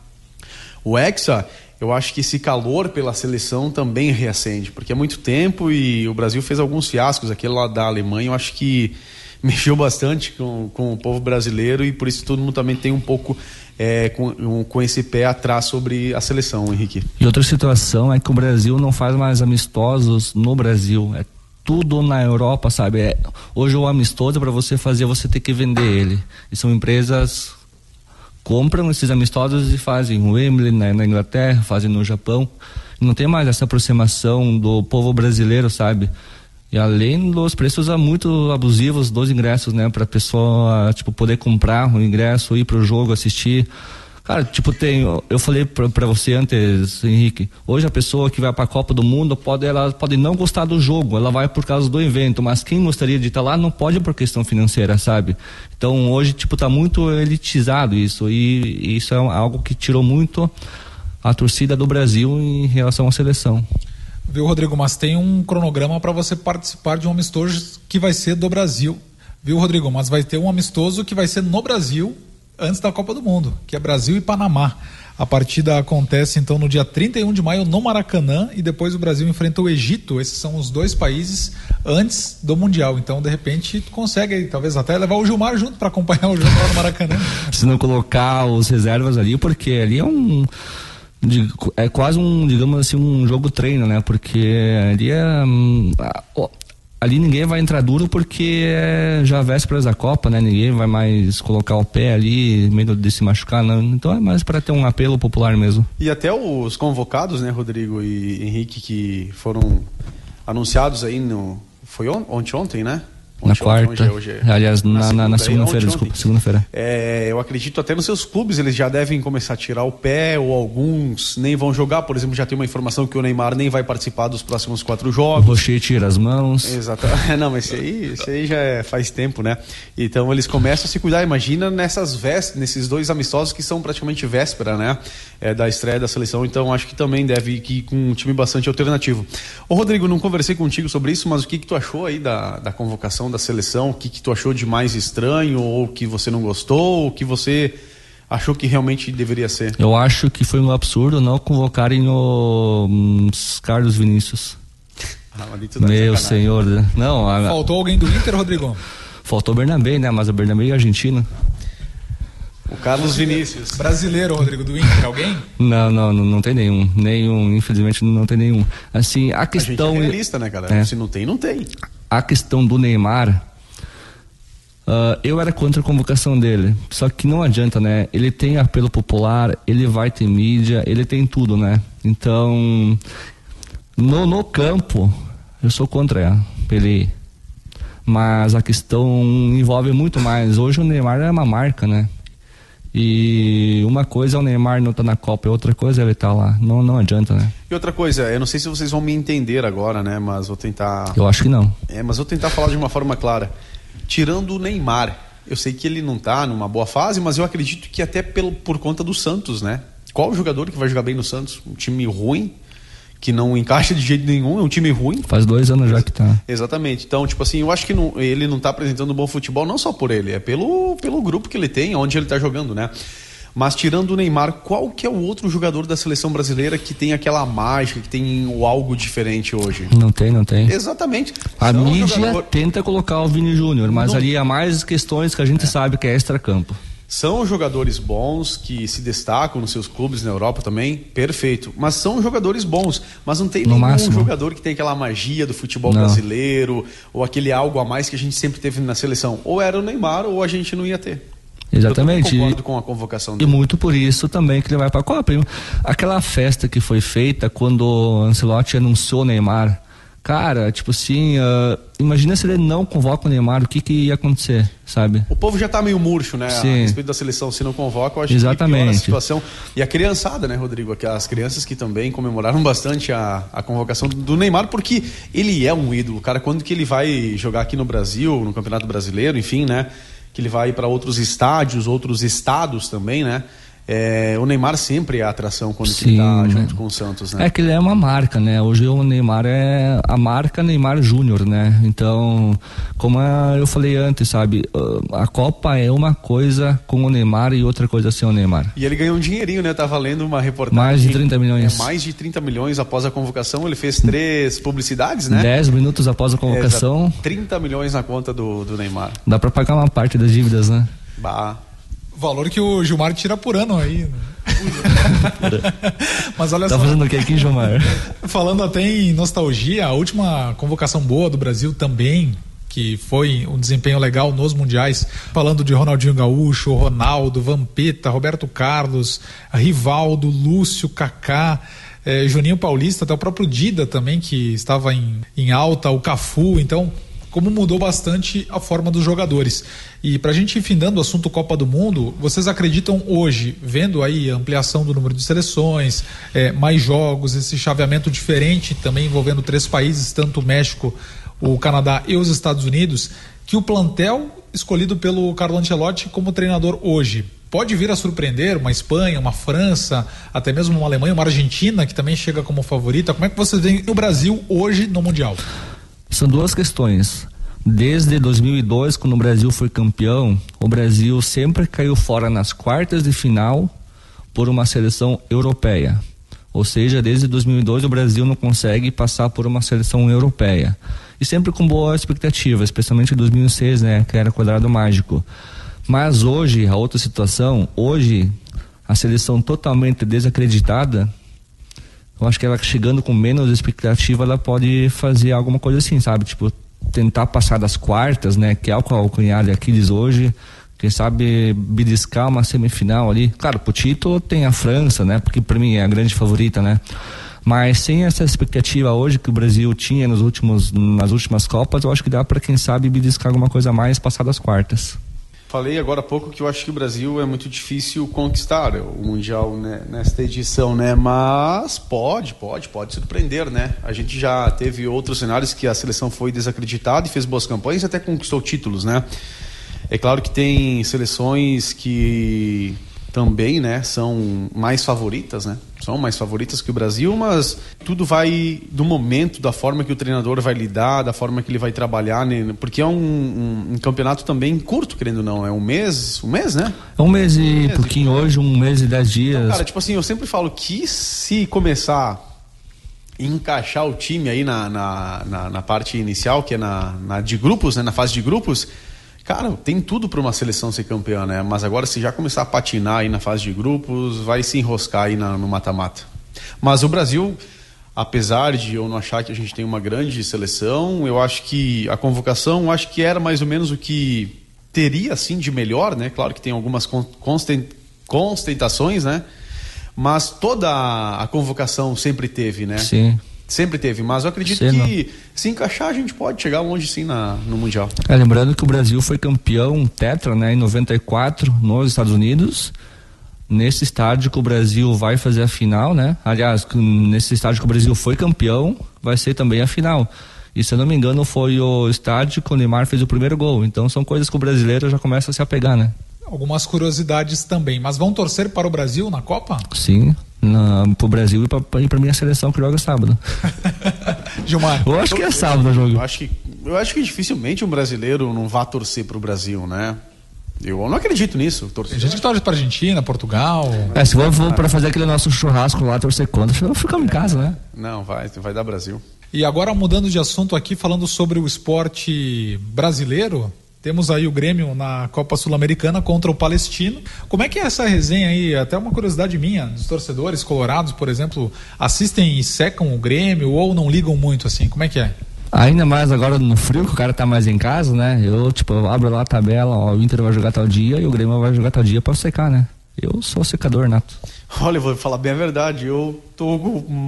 o Hexa, eu acho que esse calor pela seleção também reacende, porque é muito tempo e o Brasil fez alguns fiascos. Aquele lá da Alemanha, eu acho que mexeu bastante com, com o povo brasileiro, e por isso todo mundo também tem um pouco é, com, com esse pé atrás sobre a seleção, Henrique. E outra situação é que o Brasil não faz mais amistosos no Brasil, é tudo na Europa, sabe? É, hoje o amistoso, para você fazer, você tem que vender ele, e são empresas compram esses amistosos e fazem o Wembley na, na Inglaterra, fazem no Japão. Não tem mais essa aproximação do povo brasileiro, sabe? E além dos preços muito abusivos dos ingressos, né? Pra pessoa, tipo, poder comprar o ingresso, ir pro jogo, assistir. Cara, tipo, tem, eu falei pra, pra você antes, Henrique, hoje a pessoa que vai pra Copa do Mundo pode, ela pode não gostar do jogo, ela vai por causa do evento, mas quem gostaria de estar lá não pode por questão financeira, sabe? Então hoje, tipo, tá muito elitizado isso, e isso é algo que tirou muito a torcida do Brasil em relação à seleção. Viu, Rodrigo, mas tem um cronograma para você participar de um amistoso que vai ser do Brasil, viu, Rodrigo? Mas vai ter um amistoso que vai ser no Brasil antes da Copa do Mundo, que é Brasil e Panamá. A partida acontece então no dia trinta e um de maio no Maracanã, e depois o Brasil enfrenta o Egito. Esses são os dois países antes do Mundial. Então, de repente, tu consegue talvez até levar o Gilmar junto para acompanhar o jogo lá no Maracanã. Se não colocar os reservas ali, porque ali é um é quase um, digamos assim, um jogo treino, né? Porque ali é ali ninguém vai entrar duro, porque é já vésperas da Copa, né? Ninguém vai mais colocar o pé ali, medo de se machucar, não. Então é mais para ter um apelo popular mesmo. E até os convocados, né, Rodrigo e Henrique, que foram anunciados aí no... Foi on, ontem, ontem, né? Na ontem, quarta, ontem, hoje é, aliás, na, na, segunda, na segunda-feira, desculpa, segunda-feira. É, eu acredito até nos seus clubes, eles já devem começar a tirar o pé, ou alguns nem vão jogar. Por exemplo, já tem uma informação que o Neymar nem vai participar dos próximos quatro jogos. O Rocher tira as mãos. Exato. Não, mas esse aí, esse aí já é, faz tempo, né? Então eles começam a se cuidar. Imagina nessas vésperas, nesses dois amistosos que são praticamente véspera, né? É, da estreia da seleção. Então acho que também deve ir com um time bastante alternativo. Ô Rodrigo, não conversei contigo sobre isso, mas o que que tu achou aí da, da convocação da seleção? O que que tu achou de mais estranho, ou que você não gostou, ou que você achou que realmente deveria ser? Eu acho que foi um absurdo não convocarem o um, Carlos Vinícius. Ah, meu senhor, não. A... Faltou alguém do Inter, Rodrigo? Faltou o Bernabé, né? Mas o Bernabé é argentino. O Carlos Vinícius. Brasileiro, Rodrigo, do Inter, alguém? Não, não, não, não tem nenhum. Nenhum, infelizmente não tem nenhum. Assim, a questão. A gente é realista, né, cara? É. Se não tem, não tem. A questão do Neymar, uh, eu era contra a convocação dele. Só que não adianta, né? Ele tem apelo popular, ele vai ter mídia, ele tem tudo, né? Então, no, no campo, eu sou contra ele. Mas a questão envolve muito mais. Hoje o Neymar é uma marca, né? E uma coisa é o Neymar não tá na Copa, e outra coisa é ele tá lá. Não, não adianta, né? E outra coisa, eu não sei se vocês vão me entender agora, né? Mas vou tentar... Eu acho que não. É, mas vou tentar falar de uma forma clara. Tirando o Neymar, eu sei que ele não tá numa boa fase, mas eu acredito que até pelo, por conta do Santos, né? Qual jogador que vai jogar bem no Santos? Um time ruim, que não encaixa de jeito nenhum, é um time ruim. Faz dois anos já que tá. Exatamente. Então, tipo assim, eu acho que não, ele não tá apresentando bom futebol, não só por ele, é pelo, pelo grupo que ele tem, onde ele tá jogando, né? Mas tirando o Neymar, qual que é o outro jogador da seleção brasileira que tem aquela mágica, que tem o algo diferente hoje? Não tem, não tem. Exatamente. A São mídia jogador... tenta colocar o Vini Júnior, mas não... ali há mais questões que a gente é. sabe que é extracampo. São jogadores bons que se destacam nos seus clubes na Europa também, perfeito. Mas são jogadores bons, mas não tem no nenhum máximo. jogador que tem aquela magia do futebol não. brasileiro, ou aquele algo a mais que a gente sempre teve na seleção. Ou era o Neymar, ou a gente não ia ter. Exatamente. Eu concordo com a convocação dele. E muito por isso também que ele vai para a Copa. Aquela festa que foi feita quando o Ancelotti anunciou o Neymar, cara, tipo assim, uh, imagina se ele não convoca o Neymar, o que que ia acontecer, sabe? O povo já tá meio murcho, né? Sim. A respeito da seleção, se não convoca, eu acho Exatamente. que piora a situação. E a criançada, né, Rodrigo? As crianças que também comemoraram bastante a, a convocação do Neymar, porque ele é um ídolo, cara. Quando que ele vai jogar aqui no Brasil, no Campeonato Brasileiro, enfim, né? Que ele vai para outros estádios, outros estados também, né? É, o Neymar sempre é a atração quando Sim, ele tá junto com o Santos, né? É que ele é uma marca, né? Hoje o Neymar é a marca Neymar Júnior, né? Então, como eu falei antes, sabe? A Copa é uma coisa com o Neymar e outra coisa sem o Neymar. E ele ganhou um dinheirinho, né? Tá valendo uma reportagem. Mais de trinta milhões. É, mais de trinta milhões após a convocação. Ele fez três publicidades, né? dez minutos após a convocação. É, trinta milhões na conta do, do Neymar. Dá pra pagar uma parte das dívidas, né? Bah. Valor que o Gilmar tira por ano aí. Mas olha tá só. Tá fazendo o que aqui, Gilmar? Falando até em nostalgia, a última convocação boa do Brasil também, que foi um desempenho legal nos mundiais, falando de Ronaldinho Gaúcho, Ronaldo, Vampeta, Roberto Carlos, Rivaldo, Lúcio, Kaká, eh, Juninho Paulista, até o próprio Dida também, que estava em, em alta, o Cafu. Então, como mudou bastante a forma dos jogadores. E pra gente ir findando o assunto Copa do Mundo, vocês acreditam hoje, vendo aí a ampliação do número de seleções, é, mais jogos, esse chaveamento diferente também envolvendo três países, tanto o México, o Canadá e os Estados Unidos, que o plantel escolhido pelo Carlo Ancelotti como treinador hoje pode vir a surpreender uma Espanha, uma França, até mesmo uma Alemanha, uma Argentina, que também chega como favorita? Como é que vocês veem o Brasil hoje no Mundial? São duas questões. Desde dois mil e dois, quando o Brasil foi campeão, o Brasil sempre caiu fora nas quartas de final por uma seleção europeia. Ou seja, desde dois mil e dois o Brasil não consegue passar por uma seleção europeia. E sempre com boa expectativa, especialmente em dois mil e seis, né, que era quadrado mágico. Mas hoje, a outra situação, hoje, a seleção totalmente desacreditada, eu acho que ela chegando com menos expectativa, ela pode fazer alguma coisa assim, sabe? Tipo, tentar passar das quartas, né, que é o calcanhar de Aquiles hoje, quem sabe beliscar uma semifinal ali. Claro, pro título tem a França, né, porque para mim é a grande favorita, né? Mas sem essa expectativa hoje que o Brasil tinha nos últimos, nas últimas Copas, eu acho que dá para quem sabe beliscar alguma coisa a mais, passar das quartas. Falei agora há pouco que eu acho que o Brasil é muito difícil conquistar o Mundial, né, nesta edição, né? Mas pode, pode, pode surpreender, né? A gente já teve outros cenários que a seleção foi desacreditada e fez boas campanhas e até conquistou títulos, né? É claro que tem seleções que também, né, são mais favoritas, né? São mais favoritas que o Brasil, mas tudo vai do momento, da forma que o treinador vai lidar, da forma que ele vai trabalhar, né? Porque é um, um, um campeonato também curto, querendo ou não, é um mês, um mês, né? É um mês e um mês, pouquinho e... hoje, um mês e dez dias. Então, cara, tipo assim, eu sempre falo que se começar a encaixar o time aí na, na, na, na parte inicial, que é na, na de grupos, né? Na fase de grupos, cara, tem tudo para uma seleção ser campeã, né? Mas agora, se já começar a patinar aí na fase de grupos, vai se enroscar aí na, no mata-mata. Mas o Brasil, apesar de eu não achar que a gente tem uma grande seleção, eu acho que a convocação, eu acho que era mais ou menos o que teria, assim, de melhor, né? Claro que tem algumas constatações, né? Mas toda a convocação sempre teve, né? Sim. Sempre teve, mas eu acredito Sim, que não. se encaixar a gente pode chegar longe sim na, no Mundial. É, lembrando que o Brasil foi campeão tetra, né, em noventa e quatro nos Estados Unidos, nesse estádio que o Brasil vai fazer a final, né? Aliás, nesse estádio que o Brasil foi campeão, vai ser também a final. E se eu não me engano foi o estádio que o Neymar fez o primeiro gol. Então são coisas que o brasileiro já começa a se apegar, né? Algumas curiosidades também, mas vão torcer para o Brasil na Copa? Sim. Na, pro Brasil e pra, e pra minha seleção que joga sábado. Gilmar, eu acho que é sábado o jogo. Eu acho que, eu acho que dificilmente um brasileiro não vá torcer pro Brasil, né? Eu não acredito nisso. Tem gente que torce pra Argentina, Portugal. É, se for, for pra fazer aquele nosso churrasco lá, torcer contra, ficamos em casa, né? Não, vai, vai dar Brasil. E agora, mudando de assunto aqui, falando sobre o esporte brasileiro, temos aí o Grêmio na Copa Sul-Americana contra o Palestino. Como é que é essa resenha aí? Até uma curiosidade minha, os torcedores colorados, por exemplo, assistem e secam o Grêmio ou não ligam muito assim? Como é que é? Ainda mais agora no frio, que o cara tá mais em casa, né? Eu, tipo, eu abro lá a tabela, ó, o Inter vai jogar tal dia e o Grêmio vai jogar tal dia pra secar, né? Eu sou secador nato. Olha, eu vou falar bem a verdade, eu tô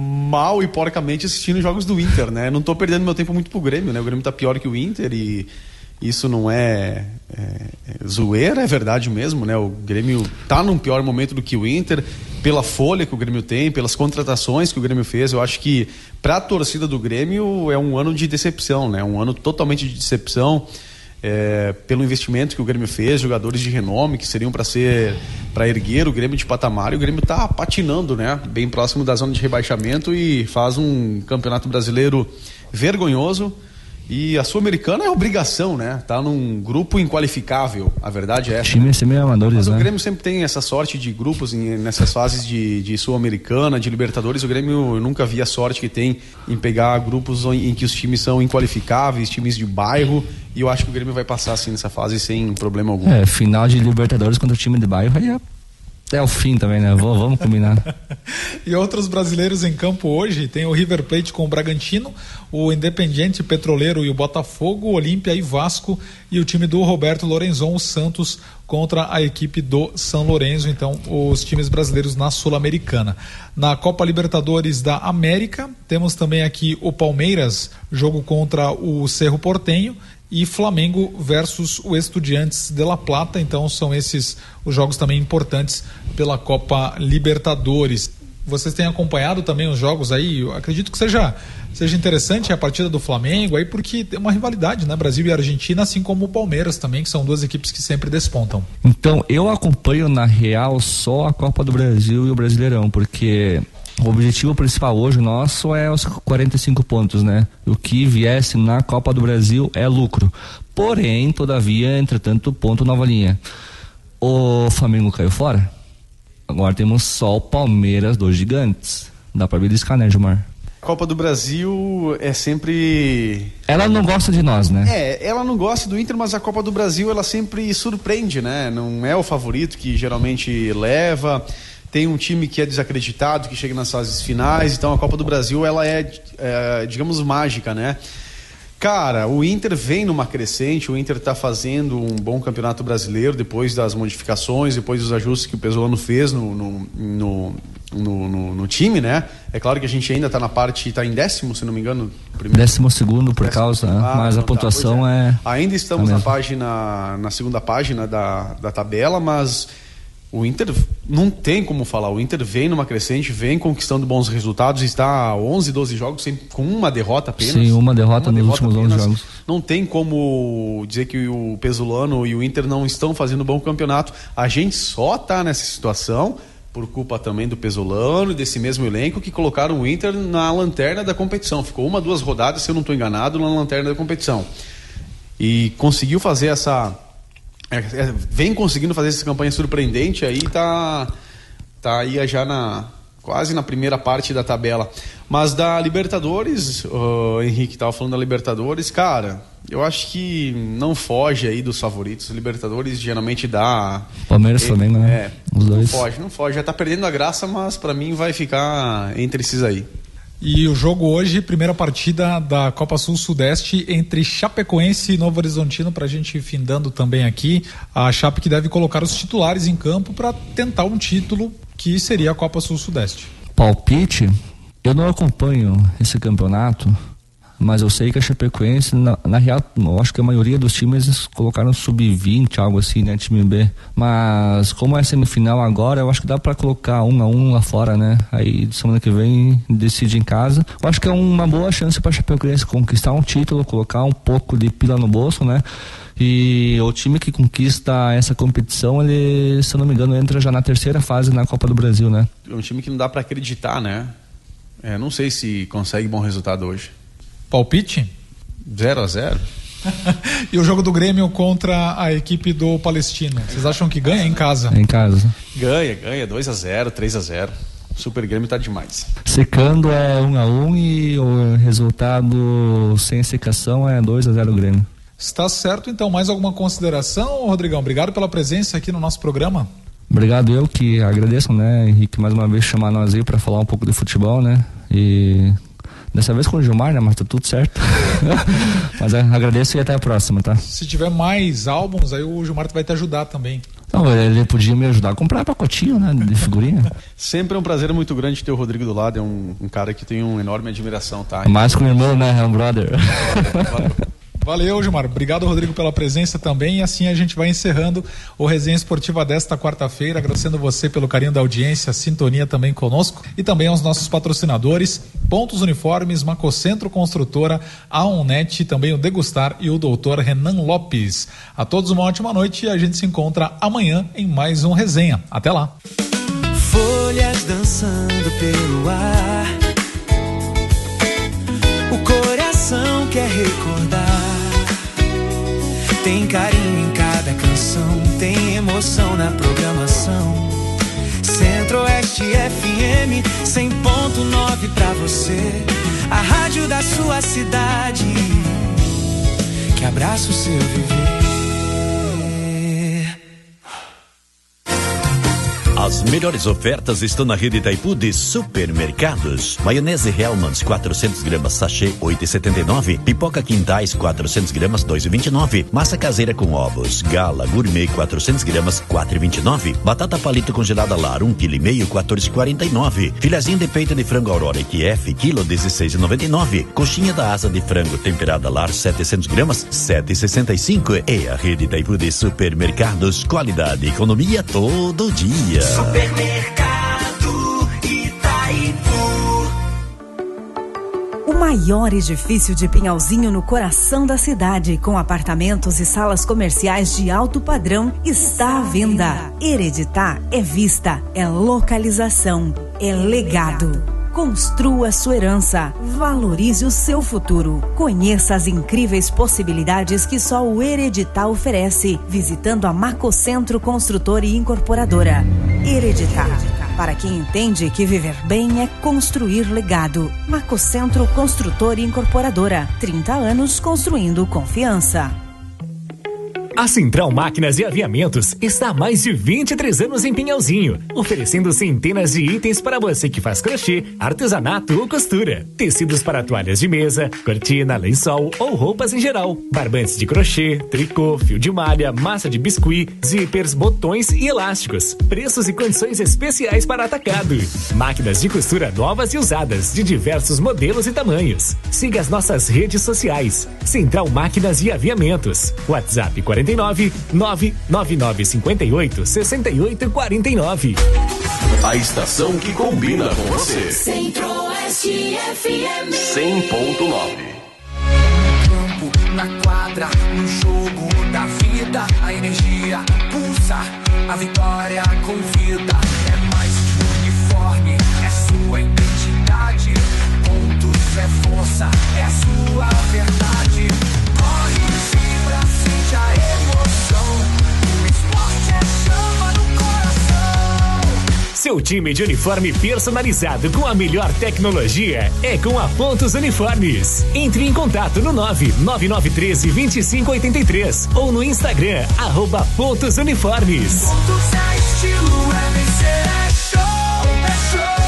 mal e porcamente assistindo jogos do Inter, né? Não tô perdendo meu tempo muito pro Grêmio, né? O Grêmio tá pior que o Inter e isso não é, é, é zoeira, é verdade mesmo, né? O Grêmio tá num pior momento do que o Inter, pela folha que o Grêmio tem, pelas contratações que o Grêmio fez. Eu acho que pra torcida do Grêmio é um ano de decepção, né? Um ano totalmente de decepção, é, pelo investimento que o Grêmio fez, jogadores de renome que seriam para ser, para erguer o Grêmio de patamar, e o Grêmio tá patinando, né? Bem próximo da zona de rebaixamento e faz um campeonato brasileiro vergonhoso. E a Sul-Americana é obrigação, né? Tá num grupo inqualificável, a verdade é essa. Time semi-amadores, Mas né? o Grêmio sempre tem essa sorte de grupos em, nessas fases de, de Sul-Americana, de Libertadores. O Grêmio, eu nunca vi a sorte que tem em pegar grupos em, em que os times são inqualificáveis, times de bairro. E eu acho que o Grêmio vai passar assim nessa fase sem problema algum. É, final de Libertadores contra o time de bairro aí é... É o fim também, né? Vamos, vamos combinar. E outros brasileiros em campo hoje, tem o River Plate com o Bragantino, o Independiente Petroleiro e o Botafogo, o Olímpia e Vasco, e o time do Roberto Lorenzon, o Santos, contra a equipe do São Lourenço. Então, os times brasileiros na Sul-Americana. Na Copa Libertadores da América, temos também aqui o Palmeiras, jogo contra o Cerro Porteño, e Flamengo versus o Estudiantes de La Plata. Então são esses os jogos também importantes pela Copa Libertadores. Vocês têm acompanhado também os jogos aí? Eu acredito que seja, seja interessante a partida do Flamengo aí, porque tem uma rivalidade, né? Brasil e Argentina, assim como o Palmeiras também, que são duas equipes que sempre despontam. Então, eu acompanho na real só a Copa do Brasil e o Brasileirão, porque o objetivo principal hoje nosso é os quarenta e cinco pontos, né? O que viesse na Copa do Brasil é lucro. Porém, todavia, entretanto, ponto nova linha. O Flamengo caiu fora. Agora temos só o Palmeiras dos gigantes. Dá pra beliscar, né, Gilmar? Copa do Brasil é sempre... Ela não gosta de nós, né? É, ela não gosta do Inter, mas a Copa do Brasil ela sempre surpreende, né? Não é o favorito que geralmente leva... Tem um time que é desacreditado, que chega nas fases finais, então a Copa do Brasil ela é, é digamos, mágica, né? Cara, o Inter vem numa crescente, o Inter está fazendo um bom campeonato brasileiro depois das modificações, depois dos ajustes que o Pesolano fez no, no, no, no, no, no time, né? É claro que a gente ainda está na parte, está em décimo, se não me engano. Primeiro. Décimo segundo por décimo causa, segundo. Ah, mas a pontuação tá, é... é... Ainda estamos na página, na segunda página da, da tabela, mas... O Inter não tem como falar, o Inter vem numa crescente, vem conquistando bons resultados, está a onze, doze jogos sem, com uma derrota apenas. Sim, uma derrota uma nos derrota últimos apenas. onze jogos. Não tem como dizer que o Pesolano e o Inter não estão fazendo um bom campeonato. A gente só está nessa situação por culpa também do Pesolano e desse mesmo elenco que colocaram o Inter na lanterna da competição. Ficou uma, duas rodadas, se eu não estou enganado, na lanterna da competição. E conseguiu fazer essa... É, é, vem conseguindo fazer essa campanha surpreendente aí, tá, tá aí já na, quase na primeira parte da tabela. Mas da Libertadores, o Henrique estava falando da Libertadores, cara, eu acho que não foge aí dos favoritos. Libertadores geralmente dá... Palmeiras, Flamengo, né? É, Os dois. Não foge, não foge, já tá perdendo a graça, mas para mim vai ficar entre esses aí. E o jogo hoje, primeira partida da Copa Sul-Sudeste entre Chapecoense e Novo Horizontino, pra gente ir findando também aqui. A Chape que deve colocar os titulares em campo para tentar um título que seria a Copa Sul-Sudeste. Palpite, eu não acompanho esse campeonato, mas eu sei que a Chapecoense, na, na real, eu acho que a maioria dos times colocaram sub vinte, algo assim, né, time B. Mas como é semifinal agora, eu acho que dá pra colocar um a um lá fora, né? Aí semana que vem decide em casa. Eu acho que é uma boa chance pra Chapecoense conquistar um título, colocar um pouco de pila no bolso, né? E o time que conquista essa competição, ele, se eu não me engano, entra já na terceira fase na Copa do Brasil, né? É um time que não dá pra acreditar, né? É, não sei se consegue bom resultado hoje. Palpite? zero a zero. E o jogo do Grêmio contra a equipe do Palestino, vocês acham que ganha em casa? Em casa. Ganha, ganha, dois a zero, três a zero. O Super Grêmio tá demais. Secando é um a um e o resultado sem secação é dois a zero Grêmio. Está certo, então. Mais alguma consideração, Rodrigão? Obrigado pela presença aqui no nosso programa. Obrigado, eu que agradeço, né, Henrique, mais uma vez chamar nós aí para falar um pouco de futebol, né? E dessa vez com o Gilmar, né? Mas tá tudo certo. Mas agradeço e até a próxima, tá? Se tiver mais álbuns, aí o Gilmar vai te ajudar também. Não, ele podia me ajudar a comprar pacotinho, né? De figurinha. Sempre é um prazer muito grande ter o Rodrigo do lado. É um, um cara que tem uma enorme admiração, tá? Mais com o irmão, né? É um brother. Valeu. Valeu, Gilmar. Obrigado, Rodrigo, pela presença também. E assim a gente vai encerrando o Resenha Esportiva desta quarta-feira, agradecendo você pelo carinho da audiência, a sintonia também conosco e também aos nossos patrocinadores, Pontos Uniformes, Macocentro Construtora, a Onnet, também o Degustar e o doutor Renan Lopes. A todos uma ótima noite e a gente se encontra amanhã em mais um Resenha. Até lá. Folhas dançando pelo ar, o coração quer recordar. Tem carinho em cada canção, tem emoção na programação. Centro-Oeste F M cem ponto nove pra você, a rádio da sua cidade, que abraça o seu viver. As melhores ofertas estão na rede Itaipu de supermercados. Maionese Hellmann's quatrocentos gramas sachê oito reais e setenta e nove centavos. Pipoca Quintais quatrocentos gramas dois reais e vinte e nove centavos. Massa caseira com ovos Gala Gourmet quatrocentos gramas quatro reais e vinte e nove centavos. Batata palito congelada Lar um quilo e meio quatorze reais e quarenta e nove centavos. Filezinho de peito de frango Aurora Q F quilo dezesseis reais e noventa e nove centavos. Coxinha da asa de frango temperada Lar setecentos gramas sete reais e sessenta e cinco centavos. É a rede Itaipu de supermercados, qualidade e economia todo dia. Supermercado Itaipu. O maior edifício de Pinhalzinho no coração da cidade, com apartamentos e salas comerciais de alto padrão, está à venda. Hereditar é vista, é localização, é legado. Construa sua herança, valorize o seu futuro. Conheça as incríveis possibilidades que só o Hereditar oferece, visitando a Macocentro Construtora e Incorporadora. Hereditar, para quem entende que viver bem é construir legado. Macocentro Construtora e Incorporadora, trinta anos construindo confiança. A Central Máquinas e Aviamentos está há mais de vinte e três anos em Pinhalzinho, oferecendo centenas de itens para você que faz crochê, artesanato ou costura. Tecidos para toalhas de mesa, cortina, lençol ou roupas em geral. Barbantes de crochê, tricô, fio de malha, massa de biscuit, zippers, botões e elásticos. Preços e condições especiais para atacado. Máquinas de costura novas e usadas, de diversos modelos e tamanhos. Siga as nossas redes sociais. Central Máquinas e Aviamentos. WhatsApp quarenta e nove, nove nove nove cinco oito, seis oito quatro nove. A estação que combina com você. Centro-Oeste F M cem ponto nove. No campo, na quadra, no jogo da vida, a energia pulsa, a vitória convida. É mais que uniforme, é sua identidade. Pontos é força, é a sua verdade. Corre, vibra, sente a emoção. O esporte é chama no coração. Seu time de uniforme personalizado com a melhor tecnologia é com a Pontos Uniformes. Entre em contato no nove nove nove um três, dois cinco oito três ou no Instagram, arroba Pontos Uniformes. Pontos é estilo, é vencer, é show, é show.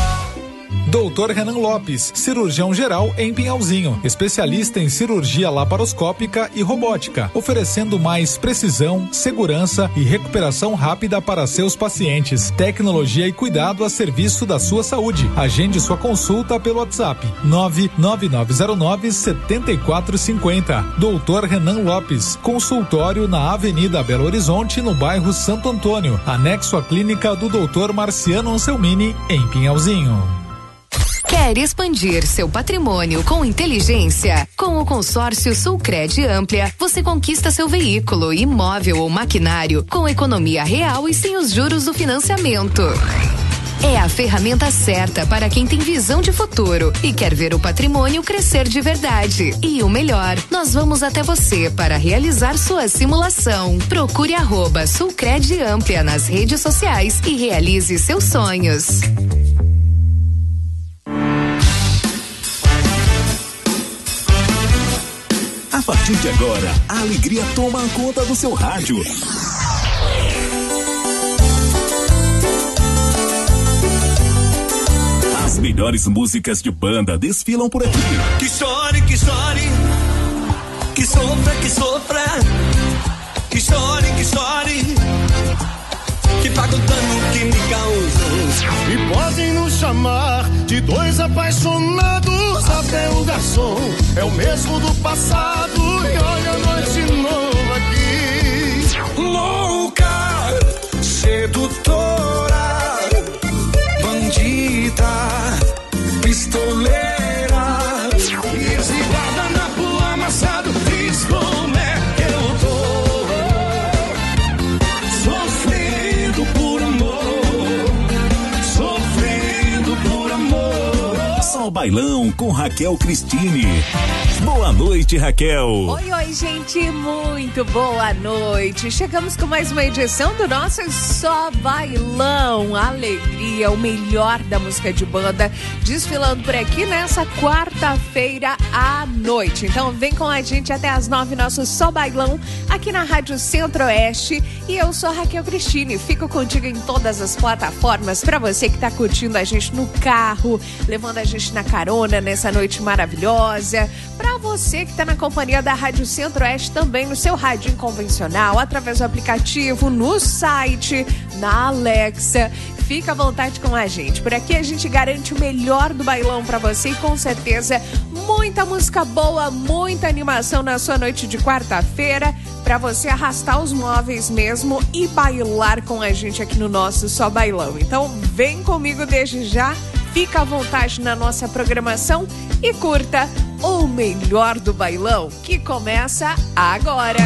doutor Renan Lopes, cirurgião geral em Pinhalzinho, especialista em cirurgia laparoscópica e robótica, oferecendo mais precisão, segurança e recuperação rápida para seus pacientes. Tecnologia e cuidado a serviço da sua saúde. Agende sua consulta pelo WhatsApp nove nove nove zero nove sete quatro cinco zero. doutor Renan Lopes, consultório na Avenida Belo Horizonte, no bairro Santo Antônio, anexo à clínica do doutor Marciano Anselmini, em Pinhalzinho. Quer expandir seu patrimônio com inteligência? Com o consórcio Sulcred Amplia, você conquista seu veículo, imóvel ou maquinário com economia real e sem os juros do financiamento. É a ferramenta certa para quem tem visão de futuro e quer ver o patrimônio crescer de verdade. E o melhor, nós vamos até você para realizar sua simulação. Procure arroba Sulcred Amplia nas redes sociais e realize seus sonhos. A partir de agora, a alegria toma conta do seu rádio. As melhores músicas de banda desfilam por aqui. Que chore, que chore, que sofra, que sofra, que chore, que chore, que paga o dano que me causam. E podem nos chamar de dois apaixonados, até o garçom é o mesmo do passado. E olha a noite nova aqui. Louca, sedutora, bandida, pistoleira, exilada na rua, amassado, diz como é que eu tô. Sofrendo por amor, sofrendo por amor. Só o Bailão com Raquel Cristine. Boa noite, Raquel. Oi, oi, gente, muito boa noite. Chegamos com mais uma edição do nosso Só Bailão. Alegria, o melhor da música de banda, desfilando por aqui nessa quarta-feira à noite. Então vem com a gente até as nove, nosso Só Bailão, aqui na Rádio Centro-Oeste. E eu sou Raquel Cristine, fico contigo em todas as plataformas, pra você que tá curtindo a gente no carro, levando a gente na carona nessa noite maravilhosa. Pra você que tá na companhia da Rádio Centro-Oeste também no seu rádio convencional, através do aplicativo, no site, na Alexa. Fica à vontade com a gente. Por aqui a gente garante o melhor do bailão pra você e com certeza muita música boa, muita animação na sua noite de quarta-feira, pra você arrastar os móveis mesmo e bailar com a gente aqui no nosso Só Bailão. Então vem comigo desde já, fica à vontade na nossa programação e curta o melhor do bailão, que começa agora.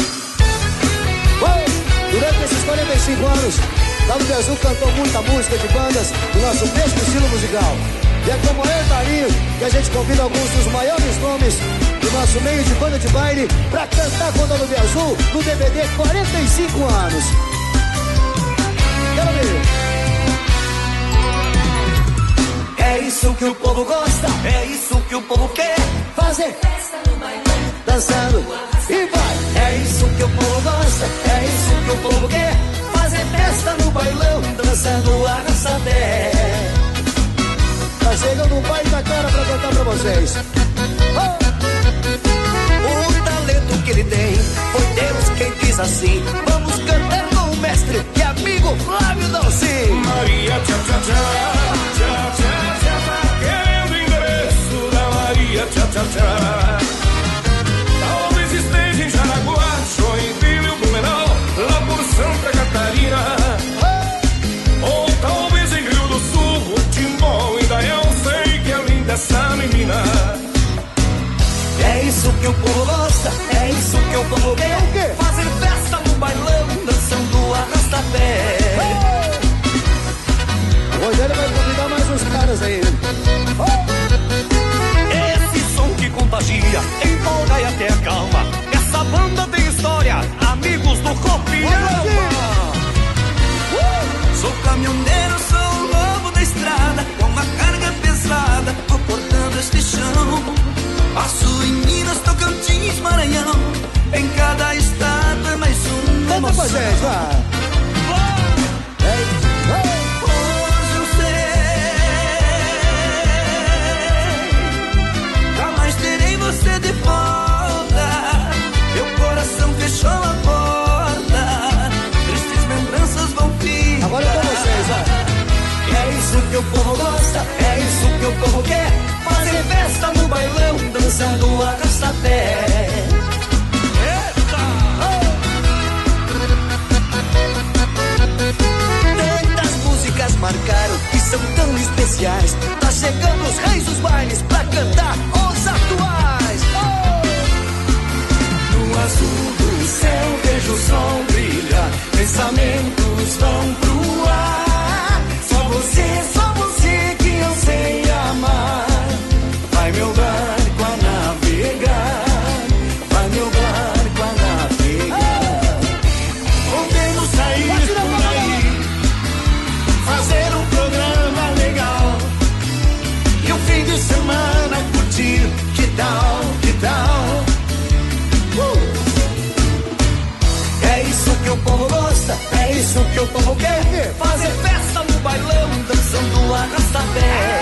Uou! Durante esses quarenta e cinco anos, W Azul cantou muita música de bandas do nosso mesmo estilo musical. E é com o maior carinho que a gente convida alguns dos maiores nomes do nosso meio de banda de baile pra cantar com o W Azul no D V D quarenta e cinco anos. Quero ver. É isso que o povo gosta, é isso que o povo quer. Fazer festa no bailão, dançando e vai. É isso que o povo gosta, é isso que o povo quer. Fazer festa no bailão, dançando arrasta-pé. Tá chegando um baita cara pra cantar pra vocês. Oh! O talento que ele tem, foi Deus quem quis assim. Vamos cantar com o mestre e amigo Flávio Dalci. Maria, tchá, tchá, tchá, tchá, tchá, tchá, tá querendo o endereço da Maria, tchá, tchá, tchá. Talvez esteja em Jaraguá, Joinville, Blumenau, lá por Santa Catarina. Ou talvez em Rio do Sul, Timbó, Indaial, sei que é linda essa menina. É isso que o povo gosta, é isso que o povo quer. Fazer festa no bailão, dançando arrasta-pé. O Rogério vai convidar mais uns caras aí. Esse som que contagia, empolga e até acalma. Essa banda tem história, amigos do Copião. Sou caminhoneiro, sou o lobo da estrada, com uma carga pesada, vou cortando este chão. Passo em Minas, Tocantins, Maranhão, em cada estado é mais uma Canta pra gente, vai. Hoje eu sei, jamais terei você de volta. Meu coração fechou a porta, tristes lembranças vão ficar. Agora é com vocês, vai. É isso que o povo gosta, é isso que o povo quer. Fazer festa no bailão, dançando arrasta-pé. Eita! Tantas músicas marcaram que são tão especiais. Tá chegando os reis dos bailes pra cantar os atuais. Oh! No azul do céu vejo o sol brilhar, pensamentos vão pro ar. Só você, só você que eu sei amar. Vai meu barco a navegar, vai meu barco a navegar. Podemos sair por aí, fazer um programa legal, e o fim de semana curtir, que tal, que tal? Uh! É isso que o povo gosta, é isso que o povo quer. Fazer festa no bailão, dançando arrasta-pé.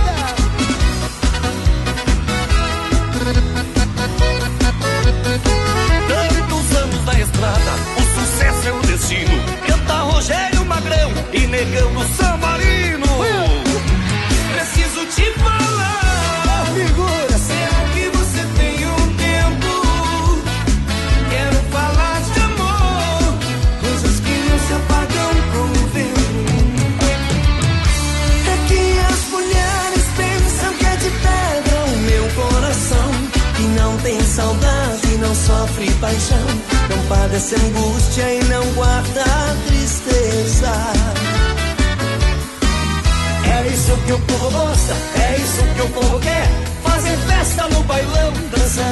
Tantos anos na estrada, o sucesso é o destino. Canta Rogério Magrão e Negão do San Marino. Preciso te falar, figura, será que você tem um tempo? Quero falar de amor, coisas que não se apagam com o vento. É que as mulheres pensam que é de pedra o meu coração, que não tem saudade, não sofre paixão, não padece angústia e não guarda tristeza. É isso que o povo gosta, é isso que o povo quer. Fazer festa no bailão, dançar